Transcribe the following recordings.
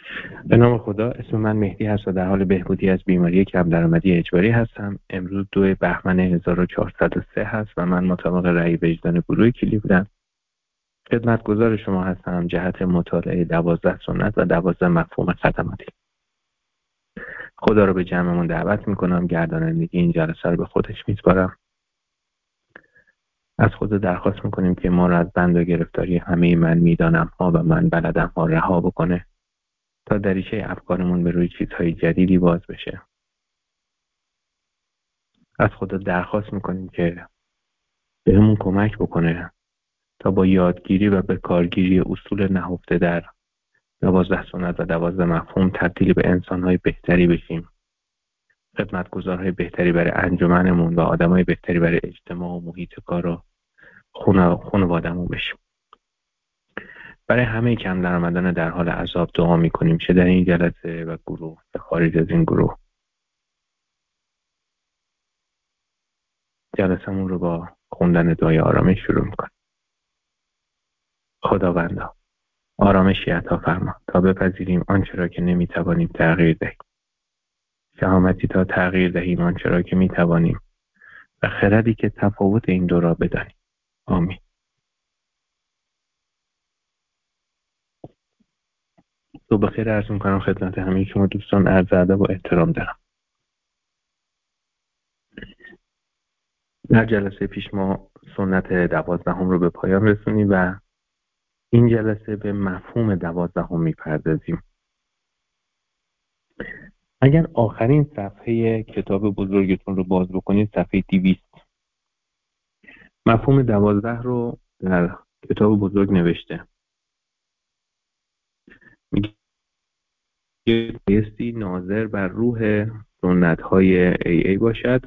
به نام خدا. اسم من مهدی هست و در حال بهبودی از بیماری کم درآمدی اجباری هستم. امروز 2 بهمن 1403 هست و من مطابق رأی وجدان گروه کلیولند خدمتگزار شما هستم جهت مطالعه 12 سنت و 12 مفهوم خدماتی. خدا رو به جمعمون دعوت میکنم. گردانندگی این جلسه رو به خودش میسپارم. از خدا درخواست میکنیم که ما رو از بند و گرفتاری همه من میدانم ها و من بلدم ها رها بکنه تا دریچه افکارمون به روی چیزهای جدیدی باز بشه. از خدا درخواست میکنیم که بهمون کمک بکنه تا با یادگیری و به کارگیری اصول نهفته در 12 سنت و 12 مفهوم تبدیل به انسانهای بهتری بشیم، خدمتگزارهای بهتری برای انجمنمون و آدمای بهتری برای اجتماع و محیط کار و خانواده‌مون بشیم. برای همه کم درآمدان در حال عذاب دعا میکنیم، چه در این جلسه و گروه و خارج از این گروه. جلسمون رو با خوندن دعای آرامش شروع میکنیم. خداوندا، آرامشی عطا فرما تا بپذیریم آنچه را که نمیتوانیم تغییر دهیم، شهامتی تا تغییر دهیم آنچه را که میتوانیم و خردی که تفاوت این دو را بدانیم. آمین. صبح بخیر عرض میکنم خدمت همه شما دوستان. عرض ادب و احترام دارم. در جلسه پیش ما سنت 12 رو به پایان رسونیم و این جلسه به مفهوم 12 میپردازیم. اگر آخرین صفحه کتاب بزرگتون رو باز بکنید، صفحه 200، مفهوم 12 رو در کتاب بزرگ نوشته. میگه بایستی ناظر بر روح سنت های ای باشد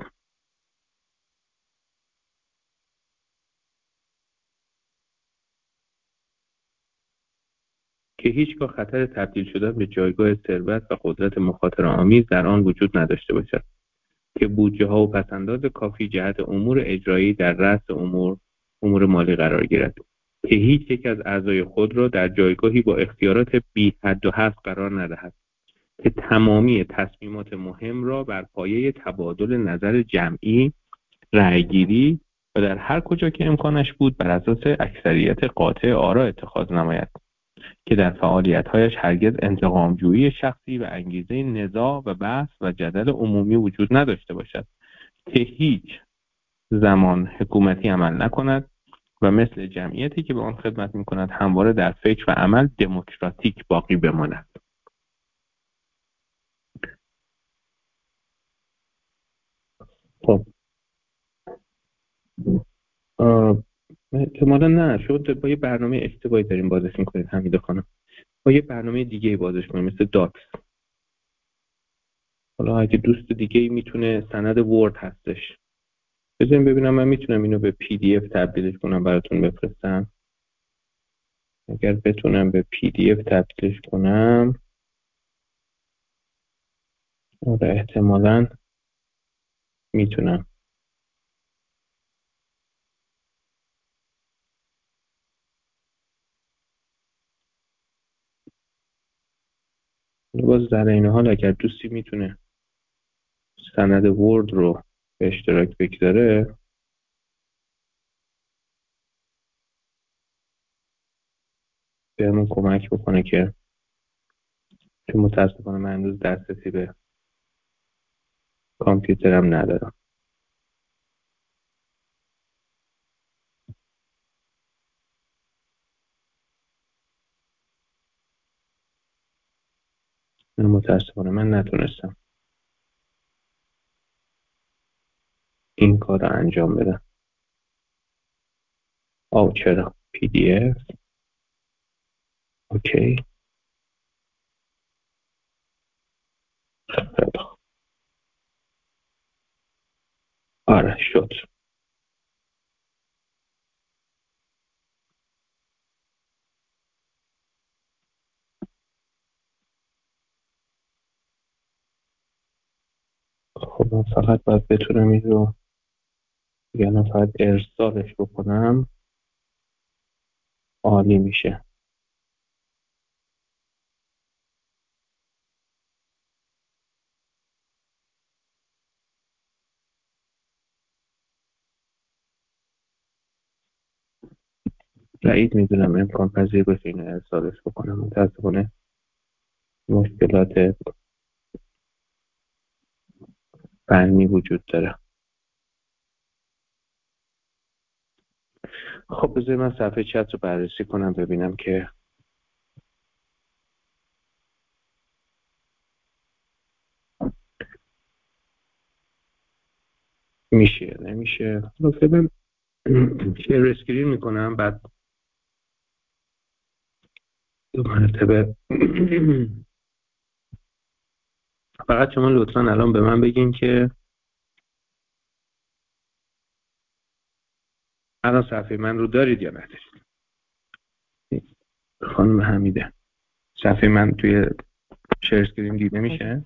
که هیچگاه خطر تبدیل شدن به جایگاه ثروت و قدرت مخاطره آمیز در آن وجود نداشته باشد، که بودجه ها و پسنداز کافی جهت امور اجرایی در رأس امور مالی قرار گیرد، که هیچ یک از اعضای خود را در جایگاهی با اختیارات بی حد و حد قرار ندهد، که تمامی تصمیمات مهم را بر پایه تبادل نظر جمعی، رأیگیری و در هر کجا که امکانش بود بر اساس اکثریت قاطع آرا اتخاذ نماید، که در فعالیت‌هایش هرگز انتقام‌جویی شخصی و انگیزه نزاع و بحث و جدل عمومی وجود نداشته باشد، که هیچ زمان حکومتی عمل نکند و مثل جمعیتی که به آن خدمت می‌کند همواره در فکر و عمل دموکراتیک باقی بماند. خب احتمالا نه، شد با یه برنامه اشتباهی داریم بازش می‌کنید حمیده خانم. با یه برنامه دیگه بازش کنیم مثل داکس. حالا اگه دوست دیگه میتونه، سند ورد هستش. بذاریم ببینم من میتونم اینو به پی دی اف تبدیلش کنم براتون بفرستم. اگر بتونم به پی دی اف تبدیلش کنم، آره احتمالاً میتونم. باز در این حال اگر دوستی میتونه سند ورد رو به اشتراک بگذاره، بهمون کمک بکنه که متاسفانه من امروز دسترسی به کامپیوترم ندارم. متاسفانه من نتونستم این کار رو انجام بدم. چرا پی دی اف؟ اوکی. خیلی خوب. آره شد. خب من فقط باید بتونم این رو یعنی فقط ارسالش بکنم، عالی میشه. بعید میدونم امکان پذیر باشه اینو ارسالش بکنم. متاسفانه مشکلات فنی وجود داره. خب بذارید من صفحه چت رو بررسی کنم ببینم که میشه نمیشه. فعلا شیر اسکرین میکنم، بعد دو مرتبه فقط شما لطفا الان به من بگین که الان صفحه من رو دارید یا ندارید. خانم حمیده صفحه من توی شیر اسکرین دیده میشه؟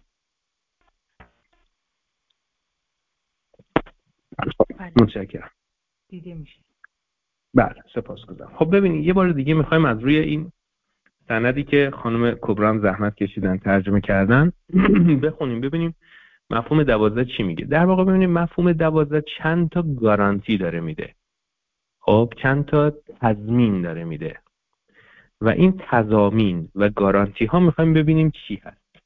متشکرم. دیده میشه. بله سپاسگزارم. خب ببینید یه بار دیگه میخوایم از روی این سندی که خانم کبرا زحمت کشیدن ترجمه کردن بخونیم ببینیم مفهوم 12 چی میگه. در واقع ببینیم مفهوم 12 چند تا گارانتی داره میده. خب چند تا تضمین داره میده و این تضامین و گارانتی ها میخوایم ببینیم چی هست.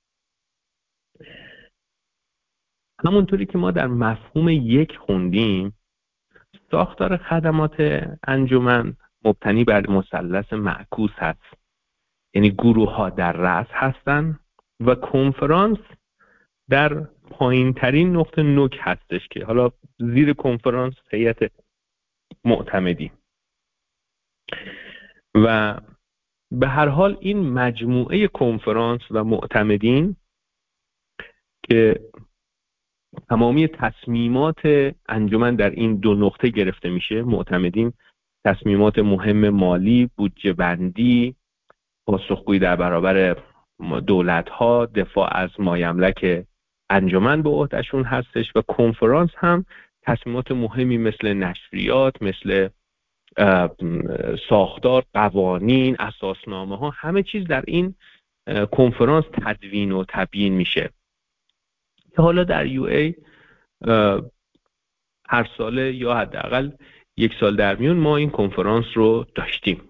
همونطوری که ما در مفهوم 1 خوندیم، ساختار خدمات انجمن مبتنی بر مثلث معکوس هست، یعنی گروه ها در رأس هستن و کنفرانس در پایین ترین نقطه نوک هستش که حالا زیر کنفرانس هیئت معتمدی. و به هر حال این مجموعه کنفرانس و معتمدین که تمامی تصمیمات انجمن در این دو نقطه گرفته میشه، معتمدین تصمیمات مهم مالی، بودجه بندی، پاسخگویی در برابر دولت‌ها، دفاع از مایملک انجمن به عهدهشون هستش و کنفرانس هم تصمیمات مهمی مثل نشریات، مثل ساختار، قوانین، اساسنامه ها، همه چیز در این کنفرانس تدوین و تبیین میشه. حالا در یو ای هر ساله یا حداقل یک سال در میون ما این کنفرانس رو داشتیم.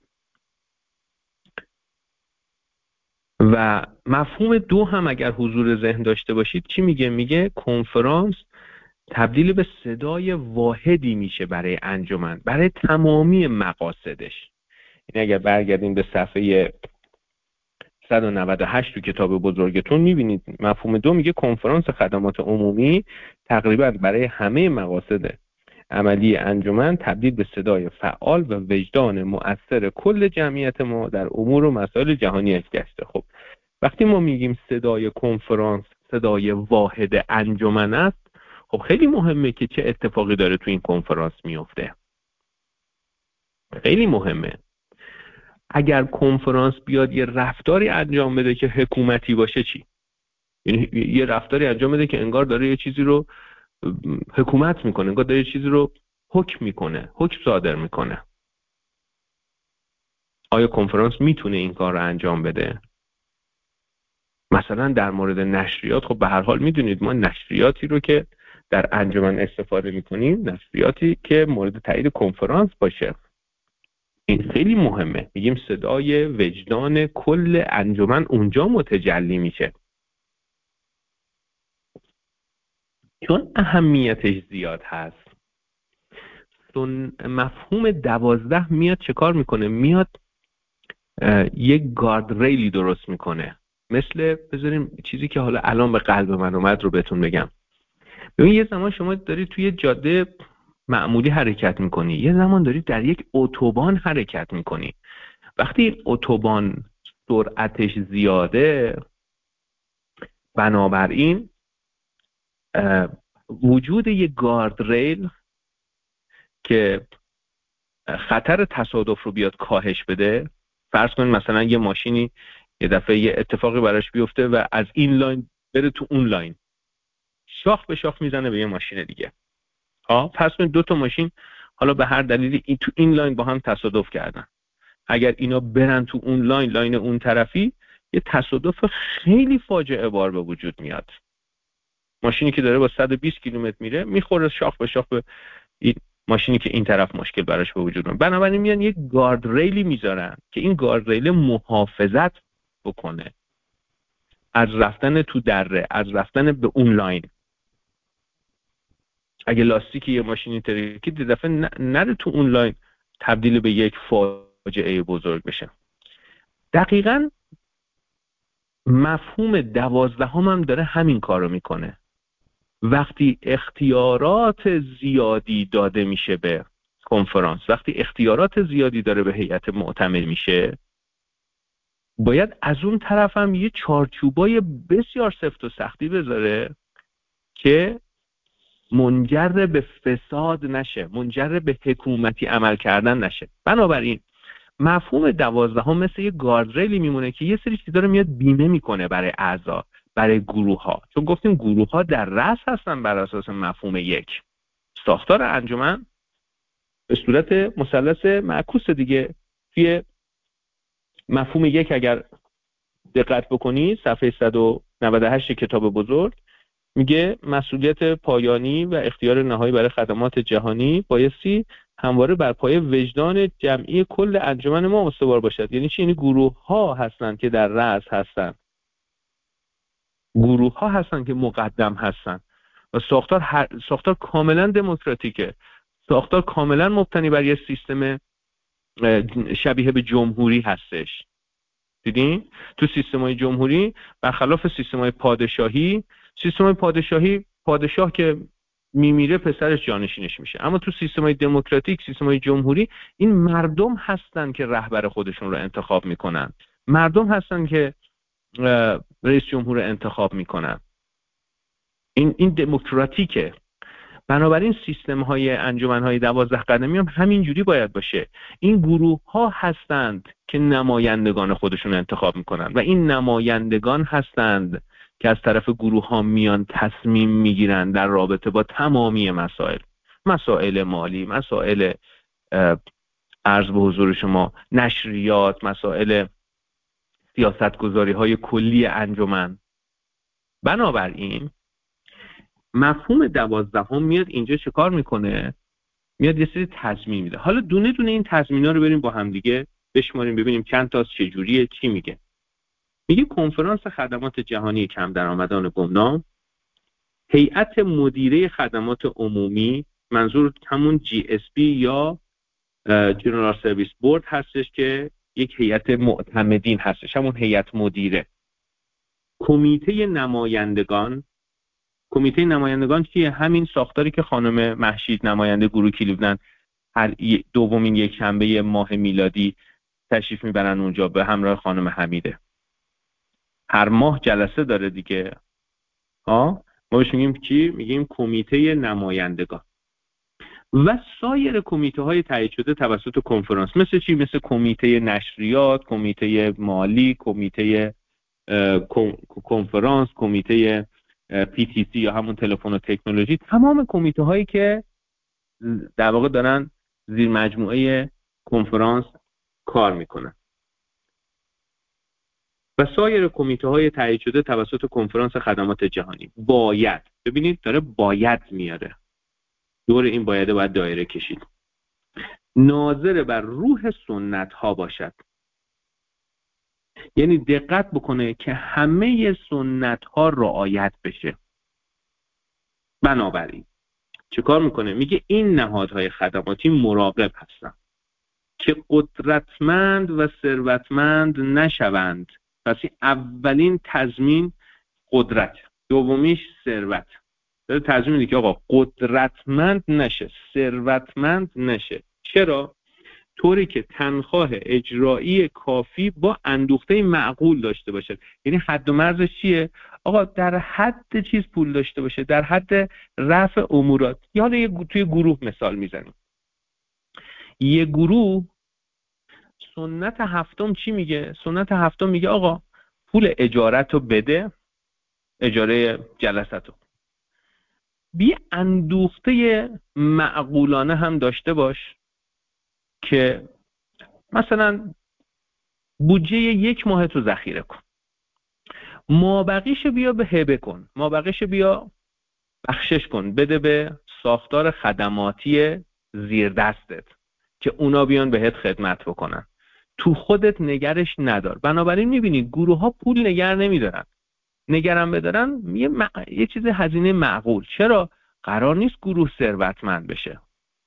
و مفهوم 2 هم اگر حضور ذهن داشته باشید چی میگه؟ میگه کنفرانس تبدیل به صدای واحدی میشه برای انجمن، برای تمامی مقاصدش. این اگر برگردیم به صفحه 198 تو کتاب بزرگتون میبینید مفهوم 2 میگه کنفرانس خدمات عمومی تقریبا برای همه مقاصد عملی انجمن تبدیل به صدای فعال و وجدان مؤثر کل جمعیت ما در امور و مسائل جهانی گشته. خب وقتی ما میگیم صدای کنفرانس صدای واحد انجمن است، خب خیلی مهمه که چه اتفاقی داره تو این کنفرانس میفته. خیلی مهمه. اگر کنفرانس بیاد یه رفتاری انجام بده که حکومتی باشه چی؟ یعنی یه رفتاری انجام بده که انگار داره یه چیزی رو حکومت میکنه، انگار داره یه چیزی رو حکم میکنه، حکم صادر میکنه. آیا کنفرانس میتونه این کار رو انجام بده؟ مثلا در مورد نشریات، خب به هر حال میدونید ما نشریاتی رو که در انجمن استفاده میکنیم نشریاتی که مورد تایید کنفرانس باشه. این خیلی مهمه. میگیم صدای وجدان کل انجمن اونجا متجلی میشه، چون اهمیتش زیاد هست. مفهوم 12 میاد چه کار میکنه؟ میاد یک گارد ریلی درست میکنه. مثل بذاریم چیزی که حالا الان به قلب من اومد رو بهتون بگم. ببین یه زمان شما داری توی جاده معمولی حرکت میکنی، یه زمان داری در یک اتوبان حرکت میکنی. وقتی این اتوبان سرعتش زیاده، بنابراین وجود یک گارد ریل که خطر تصادف رو بیاد کاهش بده. فرض کنید مثلا یه ماشینی یه دفعه یه اتفاقی براش بیفته و از این لاین بره تو اون لاین، شاخ به شاخ میزنه به یه ماشین دیگه. فرض کنید 2 تا ماشین حالا به هر دلیلی تو این لاین با هم تصادف کردن. اگر اینا برن تو اون لاین اون طرفی، یه تصادف خیلی فاجعه بار به وجود میاد. ماشینی که داره با 120 کیلومتر میره میخوره شاخ به شاخ به این ماشینی که این طرف مشکل براش به وجود میاد. بنابراین میان یک گارد ریلی میذارن که این گارد ریل محافظت بکنه از رفتن تو دره، از رفتن به اون لاین. اگه لاستیک یه ماشینی ترکید یه دفعه نره تو اون لاین تبدیل به یک فاجعه بزرگ بشه. دقیقاً مفهوم 12 هم داره همین کارو میکنه. وقتی اختیارات زیادی داده میشه به کنفرانس، وقتی اختیارات زیادی داره به هیئت معتمد میشه، باید از اون طرف هم یه چارچوبای بسیار سفت و سختی بذاره که منجر به فساد نشه، منجر به حکومتی عمل کردن نشه. بنابراین مفهوم 12 هم مثل یه گاردریلی میمونه که یه سری چیزا رو میاد بیمه میکنه برای اعضا، برای گروه ها. چون گفتیم گروه ها در رأس هستن بر اساس مفهوم یک. ساختار انجمن به صورت مثلث معکوس دیگه. توی مفهوم یک اگر دقت بکنی صفحه 198 کتاب بزرگ میگه مسئولیت پایانی و اختیار نهایی برای خدمات جهانی بایستی همواره بر پایه وجدان جمعی کل انجمن ما استوار باشد. یعنی چی؟ یعنی گروه ها هستن که در رأس هستن، گروه ها هستن که مقدم هستن و ساختار کاملا دموکراتیکه. ساختار کاملا مبتنی بر یه سیستم شبیه به جمهوری هستش. دیدین؟ تو سیستم‌های جمهوری برخلاف سیستم‌های پادشاهی، پادشاه که میمیره پسرش جانشینش میشه. اما تو سیستم‌های دموکراتیک، سیستم‌های جمهوری، این مردم هستن که رهبر خودشون رو انتخاب میکنن. مردم هستن که رئیس جمهور رو انتخاب میکنن. این دموکراتیکه. بنابراین سیستم‌های انجمن‌های 12 قدمی هم همین جوری باید باشه. این گروه‌ها هستند که نمایندگان خودشون انتخاب میکنن و این نمایندگان هستند که از طرف گروه‌ها میان تصمیم میگیرن در رابطه با تمامی مسائل مالی، مسائل عرض به حضور شما نشریات، مسائل سیاستگذاری‌های کلی انجمن. بنابراین مفهوم 12 هم میاد اینجا چه کار میکنه؟ میاد یه سری تضمین میده. حالا دونه دونه این تضمینا رو بریم با هم دیگه بشماریم ببینیم چند تا چه جوریه. چی میگه؟ میگه کنفرانس خدمات جهانی کم درآمدان گمنام، هیئت مدیره خدمات عمومی، منظور همون GSB یا جنرال سرویس بورد هستش که یک هیئت معتمدین هستش، همون هیئت مدیره. کمیته نمایندگان. کمیته نمایندگان چیه؟ همین ساختاری که خانم مهشید نماینده گروه کلیولند هر دومین یک شنبه ماه میلادی تشریف میبرن اونجا به همراه خانم حمیده. هر ماه جلسه داره دیگه. ما بهش میگیم چی؟ میگیم کمیته نمایندگان. و سایر کمیته های تایید شده توسط کنفرانس، مثل چی؟ مثل کمیته نشریات، کمیته مالی، کمیته کنفرانس، کمیته PTC یا همون تلفن و تکنولوژی. تمام کمیته هایی که در واقع دارن زیر مجموعه کنفرانس کار میکنن و سایر کمیته های تایید شده توسط کنفرانس خدمات جهانی. باید، ببینید داره باید میاره، دور این باید دایره کشید. ناظر بر روح سنت ها باشد، یعنی دقت بکنه که همه سنت ها رعایت بشه. بنابراین چه کار میکنه؟ میگه این نهادهای خدماتی مراقب هستن که قدرتمند و ثروتمند نشوند. پس اولین تضمین قدرت، دومیش ثروت. داره تضمین میده که آقا قدرتمند نشه، ثروتمند نشه. چرا؟ طوری که تنخواه اجرایی کافی با اندوخته معقول داشته باشه. یعنی حد و مرزش چیه؟ آقا در حد چیز پول داشته باشه، در حد رفع امورات. حالا توی گروه مثال میزنیم. یه گروه سنت هفتم چی میگه؟ سنت هفتم میگه آقا پول اجارتو بده، اجاره جلساتو بی اندوخته معقولانه هم داشته باش که مثلا بودجه 1 ماه تو ذخیره کن، مابقیشو بیا به هبه کن، مابقیشو بیا بخشش کن، بده به ساختار خدماتی زیر دستت که اونا بیان بهت خدمت بکنن. تو خودت نگرش ندار. بنابراین میبینید گروه ها پول نگر نمیدارن. نگرم بدارن یه چیز هزینه معقول. چرا؟ قرار نیست گروه ثروتمند بشه.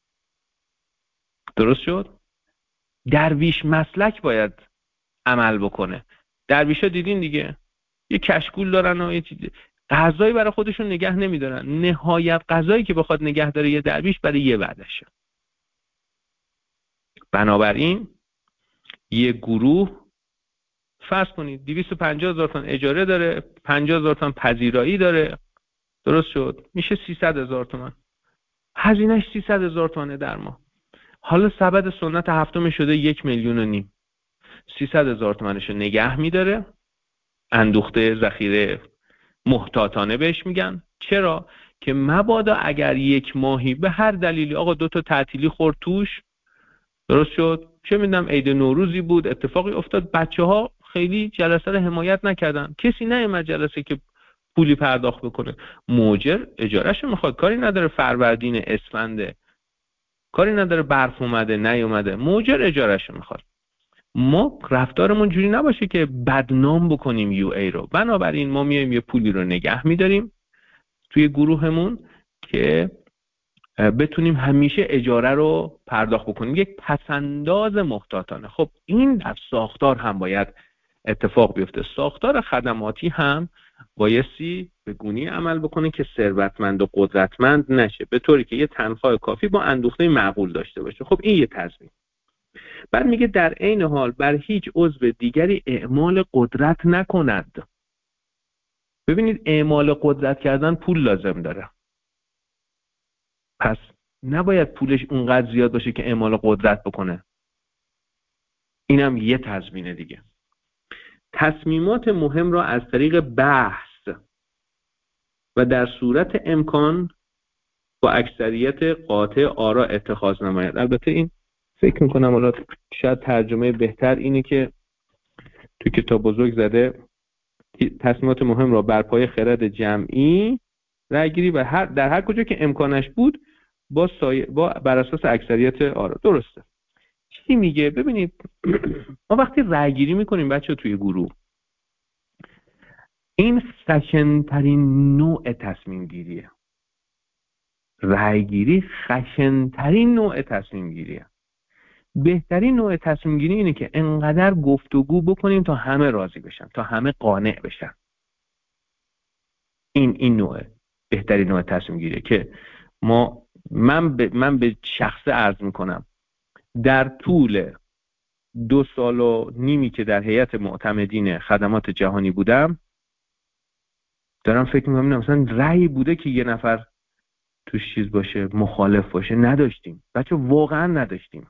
درست شد؟ درویش مسلک باید عمل بکنه. درویشا دیدین دیگه، یه کشکول دارن و یه چیزی، غذایی برای خودشون نگه نمیدارن. نهایت غذایی که بخواد نگه داره یه درویش برای یه وعدشه. بنابراین یه گروه فرض کنید 250,000 تومان اجاره داره، 50,000 تومان پذیرایی داره. درست شد؟ میشه 300,000 تومان. هزینه‌اش 300,000 تومانه در ماه. حالا سبد سنت هفتم شده 1,500,000. 300,000 تومانشو نگه میداره، اندوخته ذخیره محتاطانه بهش میگن. چرا؟ که مبادا اگر یک ماهی به هر دلیلی آقا 2 تا تعطیلی خورد توش، درست شد، چه میدونم عید نوروزی بود، اتفاقی افتاد، بچه‌ها خیلی جلسه رو حمایت نکردن، کسی نیومد جلسه که پولی پرداخت بکنه، مؤجر اجارهشو میخواد، کاری نداره فروردین اسفنده، کاری نداره برف اومده نیومده، مؤجر اجارهشو میخواد. ما رفتارمون جوری نباشه که بدنام بکنیم یو ای رو. بنابراین ما میایم یه پولی رو نگه میداریم توی گروهمون که بتونیم همیشه اجاره رو پرداخت بکنیم، یک پسنداز محتاطانه. خب این در ساختار هم باید اتفاق بیفته. ساختار خدماتی هم بایستی به گونی عمل بکنه که ثروتمند و قدرتمند نشه، به طوری که یه تنخواه کافی با اندوخته معقول داشته باشه. خب این یه تضمین. بعد میگه در عین حال بر هیچ عضو دیگری اعمال قدرت نکند. ببینید اعمال قدرت کردن پول لازم داره، پس نباید پولش اونقدر زیاد باشه که اعمال قدرت بکنه. اینم یه تضمینه دیگه. تصمیمات مهم را از طریق بحث و در صورت امکان با اکثریت قاطع آرا اتخاذ نماید. البته این فکر میکنم حالا شاید ترجمه بهتر اینه که تو کتاب بزرگ زده تصمیمات مهم را بر پای خرد جمعی رأی گیری و در هر کجا که امکانش بود با بر اساس اکثریت آرا. درسته. چی میگه؟ ببینید ما وقتی رأی گیری میکنیم بچه توی گروه، این خشن‌ترین نوع تصمیم گیریه. رأی گیری خشن‌ترین نوع تصمیم گیریه. بهترین نوع تصمیم گیری اینه که انقدر گفتگو بکنیم تا همه راضی بشن، تا همه قانع بشن. این نوع بهترین نوع تصمیم گیریه که من به شخص عرض میکنم در طول 2.5 سال که در هیئت معتمدین خدمات جهانی بودم، دارم فکر میکنم مثلا رأی بوده که یه نفر توش چیز باشه مخالف باشه نداشتیم بچه، واقعا نداشتیم.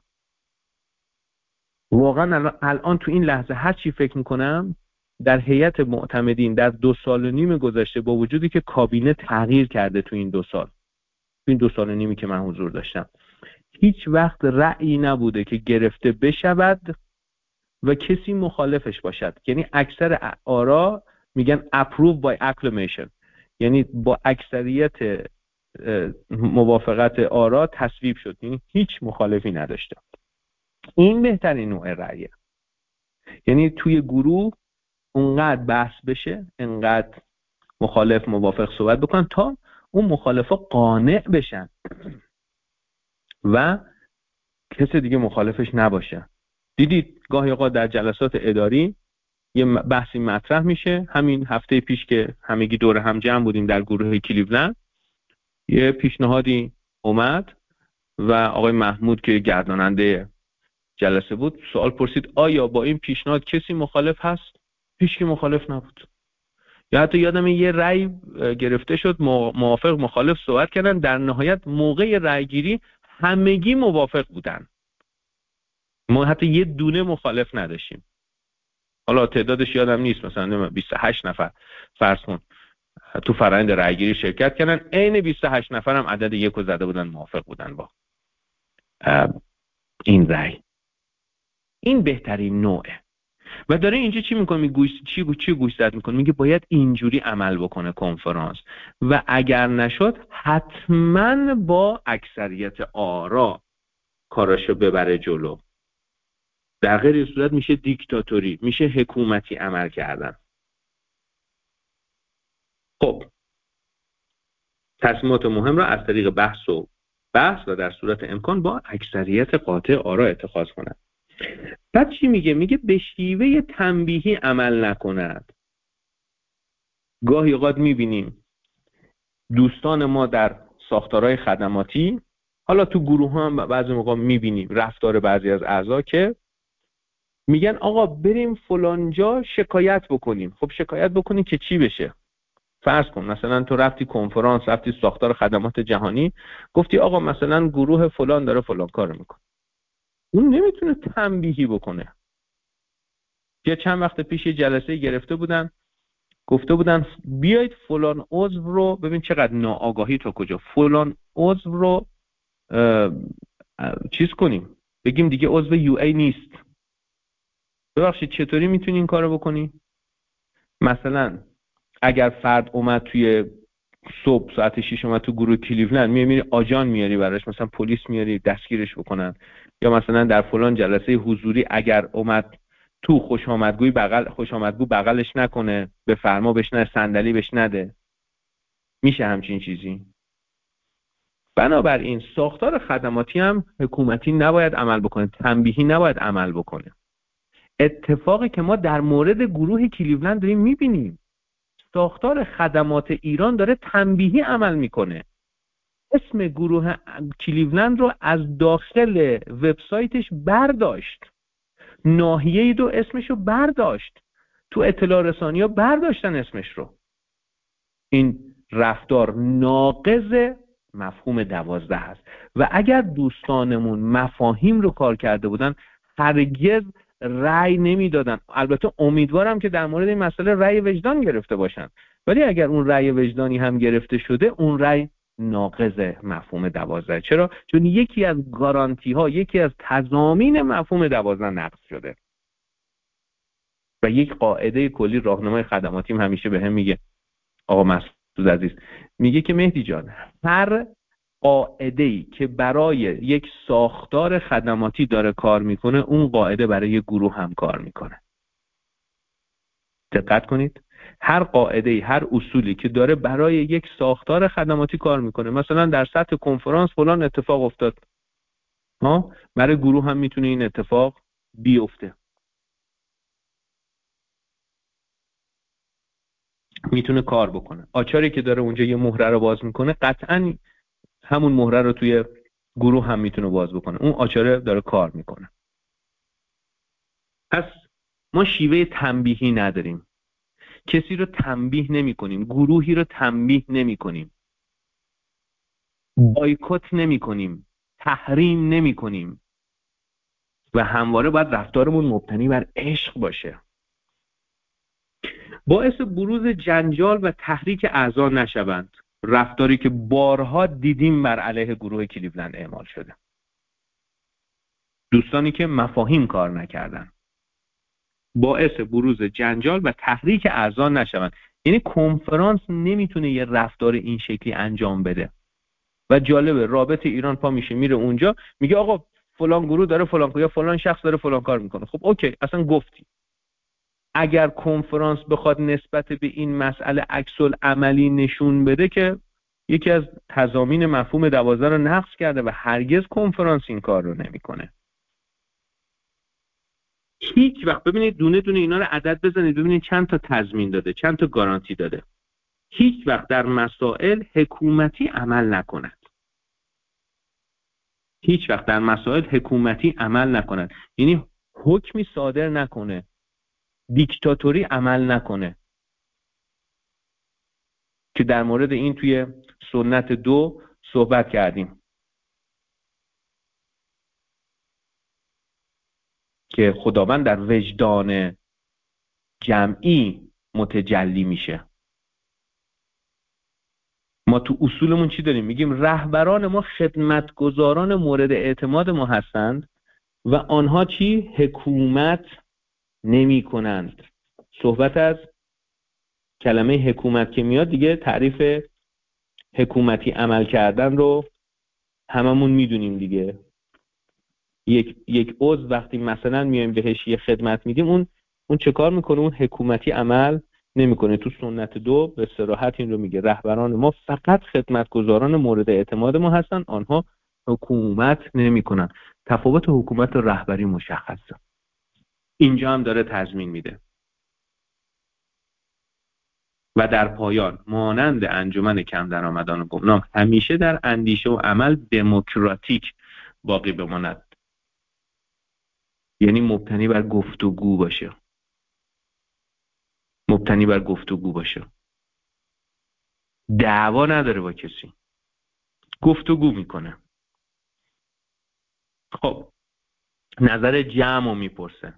واقعا الان تو این لحظه هر چی فکر میکنم در هیئت معتمدین در 2.5 سال گذشته، با وجودی که کابینه تغییر کرده تو این 2 سال، تو این 2.5 سال که من حضور داشتم، هیچ وقت رأیی نبوده که گرفته بشود و کسی مخالفش باشد. یعنی اکثر آرا میگن approve by acclamation، یعنی با اکثریت موافقت آرا تصویب شد، یعنی هیچ مخالفی نداشته. این بهترین نوع رأیه. یعنی توی گروه اونقدر بحث بشه، انقدر مخالف موافق صحبت بکنن تا اون مخالفا قانع بشن و کسی دیگه مخالفش نباشه. دیدید گاهی اوقات در جلسات اداری یه بحثی مطرح میشه. همین هفته پیش که همگی دور هم جمع بودیم در گروه کلیولند، یه پیشنهادی اومد و آقای محمود که گرداننده جلسه بود سوال پرسید آیا با این پیشنهاد کسی مخالف هست؟ هیچکی مخالف نبود. یا حتی یادم یه رأی گرفته شد، موافق مخالف صحبت کردن، در نهایت موقع رأی گیری همگی موافق بودن. ما حتی یه دونه مخالف نداشتیم. حالا تعدادش یادم نیست، مثلا 28 نفر فرض کن تو فرآیند رأی گیری شرکت کردن، عین 28 نفر هم عدد یکو زده بودن، موافق بودن با این رأی. این بهترین نوعه. و داره اینجا چی میکنه؟ چی گوشزد میکنه؟ میگه باید اینجوری عمل بکنه کنفرانس و اگر نشد حتما با اکثریت آرا کاراشو ببره جلو. در غیر صورت میشه دیکتاتوری، میشه حکومتی عمل کردن. خب تصمیمات مهم را از طریق بحث و در صورت امکان با اکثریت قاطع آرا اتخاذ کند. بعد چی میگه؟ میگه به شیوه تنبیهی عمل نکند. گاهی اوقات میبینیم دوستان ما در ساختارهای خدماتی، حالا تو گروه هم بعضی موقع میبینیم رفتار بعضی از اعضا که میگن آقا بریم فلانجا شکایت بکنیم. خب شکایت بکنیم که چی بشه؟ فرض کن مثلا تو رفتی کنفرانس، رفتی ساختار خدمات جهانی، گفتی آقا مثلا گروه فلان داره فلان کارو میکنه. اون نمیتونه تنبیهی بکنه. یا چند وقت پیش جلسه گرفته بودن، گفته بودن بیایید فلان عضو رو، ببین چقدر ناآگاهی تا کجا، فلان عضو رو چیز کنیم، بگیم دیگه عضو یو ای نیست. ببخشید چطوری میتونی این کارو بکنی؟ مثلا اگر فرد اومد توی صبح ساعت 6 اومد تو گروه کلیولند، میری آجان میاری براش، مثلا پلیس میاری دستگیرش بکنن. یا مثلا در فلان جلسه حضوری اگر اومد تو خوش آمدگو بغلش نکنه، به فرما بهش نده، صندلی بهش نده. میشه همچین چیزی؟ بنابراین ساختار خدماتی هم حکومتی نباید عمل بکنه، تنبیهی نباید عمل بکنه. اتفاقی که ما در مورد گروه کلیولند داریم میبینیم، ساختار خدمات ایران داره تنبیهی عمل میکنه. اسم گروه کلیولند رو از داخل وبسایتش برداشت، ناحیه 2 اسمش رو برداشت، تو اطلاع رسانی‌ها برداشتن اسمش رو. این رفتار ناقض مفهوم 12 هست و اگر دوستانمون مفاهیم رو کار کرده بودن هرگز رأی نمیدادن. البته امیدوارم که در مورد این مسئله رأی وجدان گرفته باشن، ولی اگر اون رأی وجدانی هم گرفته شده، اون رأی ناقض مفهوم 12. چرا؟ چون یکی از گارانتی ها، یکی از تضامین مفهوم 12 نقض شده. و یک قاعده کلی راهنمای خدماتی همیشه به هم میگه، آقا مسعود عزیز میگه که مهدی جان، هر قاعده‌ای که برای یک ساختار خدماتی داره کار میکنه، اون قاعده برای یک گروه هم کار میکنه. دقت کنید، هر قاعده‌ای، هر اصولی که داره برای یک ساختار خدماتی کار میکنه، مثلا در سطح کنفرانس فلان اتفاق افتاد، برای گروه هم میتونه این اتفاق بیفته، میتونه کار بکنه. آچاری که داره اونجا یه مهره رو باز میکنه، قطعاً همون مهره رو توی گروه هم میتونه باز بکنه، اون آچاره داره کار میکنه. پس ما شیوه تنبیهی نداریم، کسی رو تنبیه نمی کنیم، گروهی رو تنبیه نمی کنیم، بایکوت نمی کنیم، تحریم نمی کنیم و همواره باید رفتارمون مبتنی بر عشق باشه. باعث بروز جنجال و تحریک اعضا نشوند، رفتاری که بارها دیدیم بر علیه گروه کلیولند اعمال شده. دوستانی که مفاهیم کار نکردن باعث بروز جنجال و تحریک اعضا نشوند. یعنی کنفرانس نمیتونه یه رفتار این شکلی انجام بده. و جالبه رابطه ایران پا میشه میره اونجا میگه آقا فلان گروه داره فلان کار یا فلان شخص داره فلان کار میکنه. خب اوکی، اصلا گفتی. اگر کنفرانس بخواد نسبت به این مسئله عکس‌العملی نشون بده که یکی از تضامین مفهوم 12 رو نقض کرده و هرگز کنفرانس این کار رو نمیکنه. هیچ وقت ببینید دونه دونه اینا رو عدد بزنید ببینید چند تا تضمین داده، چند تا گارانتی داده. هیچ وقت در مسائل حکومتی عمل نکند. هیچ وقت در مسائل حکومتی عمل نکند، یعنی حکمی صادر نکنه، دیکتاتوری عمل نکنه که در مورد این توی سنت 2 صحبت کردیم که خداوند در وجدان جمعی متجلی میشه. ما تو اصولمون چی داریم؟ میگیم رهبران ما خدمتگزاران مورد اعتماد ما هستند و آنها چی؟ حکومت نمی کنند. صحبت از کلمه حکومت که میاد دیگه تعریف حکومتی عمل کردن رو هممون میدونیم دیگه. یک عضو وقتی مثلا میایم بهش یه خدمت میدیم، اون چه کار میکنه؟ اون حکومتی عمل نمیکنه. تو سنت 2 به صراحت این رو میگه رهبران ما فقط خدمتگزاران مورد اعتماد ما هستن، آنها حکومت نمیکنن. تفاوت حکومت و رهبری مشخصه. اینجا هم داره تضمین میده. و در پایان مانند انجمن کم درآمدان و گمنام همیشه در اندیشه و عمل دموکراتیک باقی بماند. یعنی مبتنی بر گفتگو باشه. مبتنی بر گفتگو باشه. دعوا نداره با کسی. گفتگو میکنه. خب نظر جمع رو میپرسه.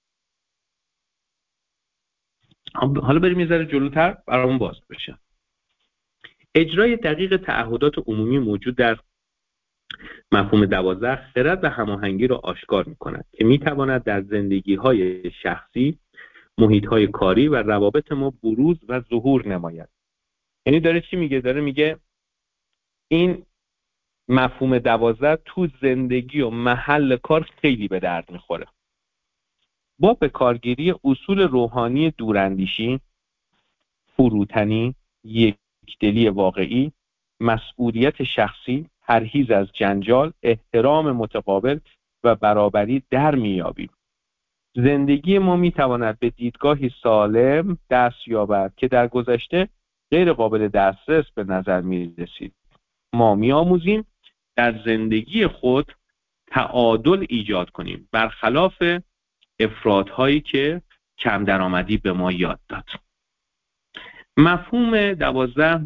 حالا بریم یه ذره جلوتر برامون باز بشه. اجرای دقیق تعهدات عمومی موجود در مفهوم 12 خرد و هماهنگی را آشکار می‌کند که می‌تواند در زندگی‌های شخصی، محیط‌های کاری و روابط ما بروز و ظهور نماید. یعنی داره چی میگه؟ داره میگه این مفهوم 12 تو زندگی و محل کار خیلی به درد می‌خوره. با به کارگیری اصول روحانی دوراندیشی، فروتنی، یکدلی واقعی، مسئولیت شخصی، پرهیز از جنجال، احترام متقابل و برابری در میابیم. زندگی ما میتواند به دیدگاهی سالم دست یابد که در گذشته غیر قابل دسترس به نظر میرسید. ما میآموزیم در زندگی خود تعادل ایجاد کنیم، برخلاف افرادهایی که کم درآمدی به ما یاد داد. مفهوم 12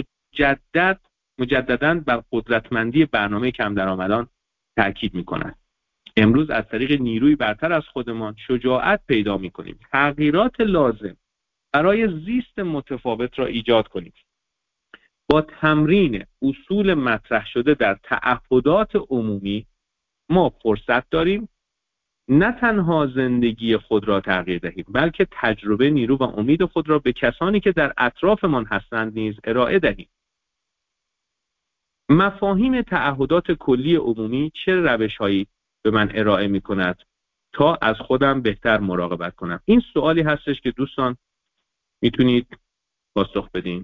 مجدداً بر قدرتمندی برنامه کم درآمدان تاکید می‌کند. امروز از طریق نیروی برتر از خودمان شجاعت پیدا می‌کنیم تغییرات لازم برای زیست متفاوت را ایجاد کنیم. با تمرین اصول مطرح شده در تعهدات عمومی ما فرصت داریم نه تنها زندگی خود را تغییر دهیم، بلکه تجربه، نیرو و امید خود را به کسانی که در اطرافمان هستند نیز ارائه دهیم. مفاهیم تعهدات کلی عمومی چه روش‌هایی به من ارائه می‌کند تا از خودم بهتر مراقبت کنم؟ این سوالی هستش که دوستان میتونید پاسخ بدین.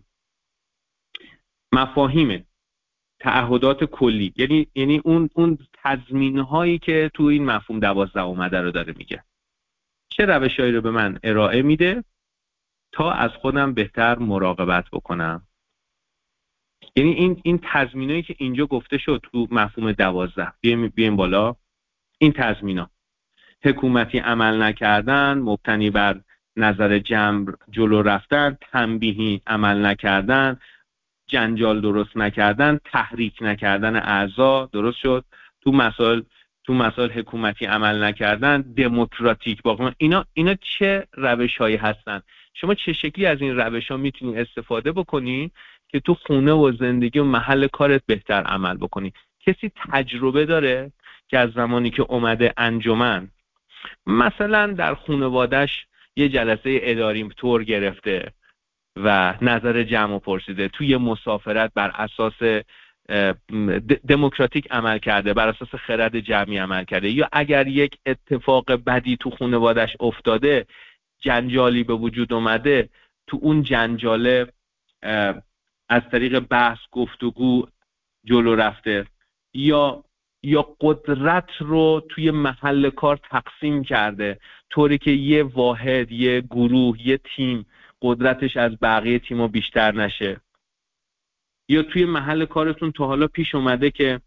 مفاهیم تعهدات کلی یعنی اون تضمین‌هایی که تو این مفهوم 12 اومده رو داره میگه. چه روش‌هایی رو به من ارائه میده تا از خودم بهتر مراقبت بکنم؟ یعنی این تضمینایی که اینجا گفته شد تو مفهوم 12، بیایم بالا. این تضمینا: حکومتی عمل نکردن، مبتنی بر نظر جمع جلو رفتن، تنبیهی عمل نکردن، جنجال درست نکردن، تحریک نکردن اعضا. درست شد؟ تو مسائل حکومتی عمل نکردن، دموکراتیک باقی. اینا چه روش‌هایی هستن؟ شما چه شکلی از این روش‌ها میتونی استفاده بکنی که تو خونه و زندگی و محل کارت بهتر عمل بکنی؟ کسی تجربه داره که از زمانی که اومده انجمن مثلا در خانواده‌اش یه جلسه اداری طور گرفته و نظر جمع پرسیده، توی مسافرت بر اساس دموکراتیک عمل کرده، بر اساس خرد جمعی عمل کرده، یا اگر یک اتفاق بدی تو خانواده‌اش افتاده، جنجالی به وجود اومده، تو اون جنجاله از طریق بحث، گفتگو جلو رفته، یا قدرت رو توی محل کار تقسیم کرده طوری که یه واحد، یه گروه، یه تیم قدرتش از بقیه تیم‌ها بیشتر نشه. یا توی محل کارتون تا حالا پیش اومده که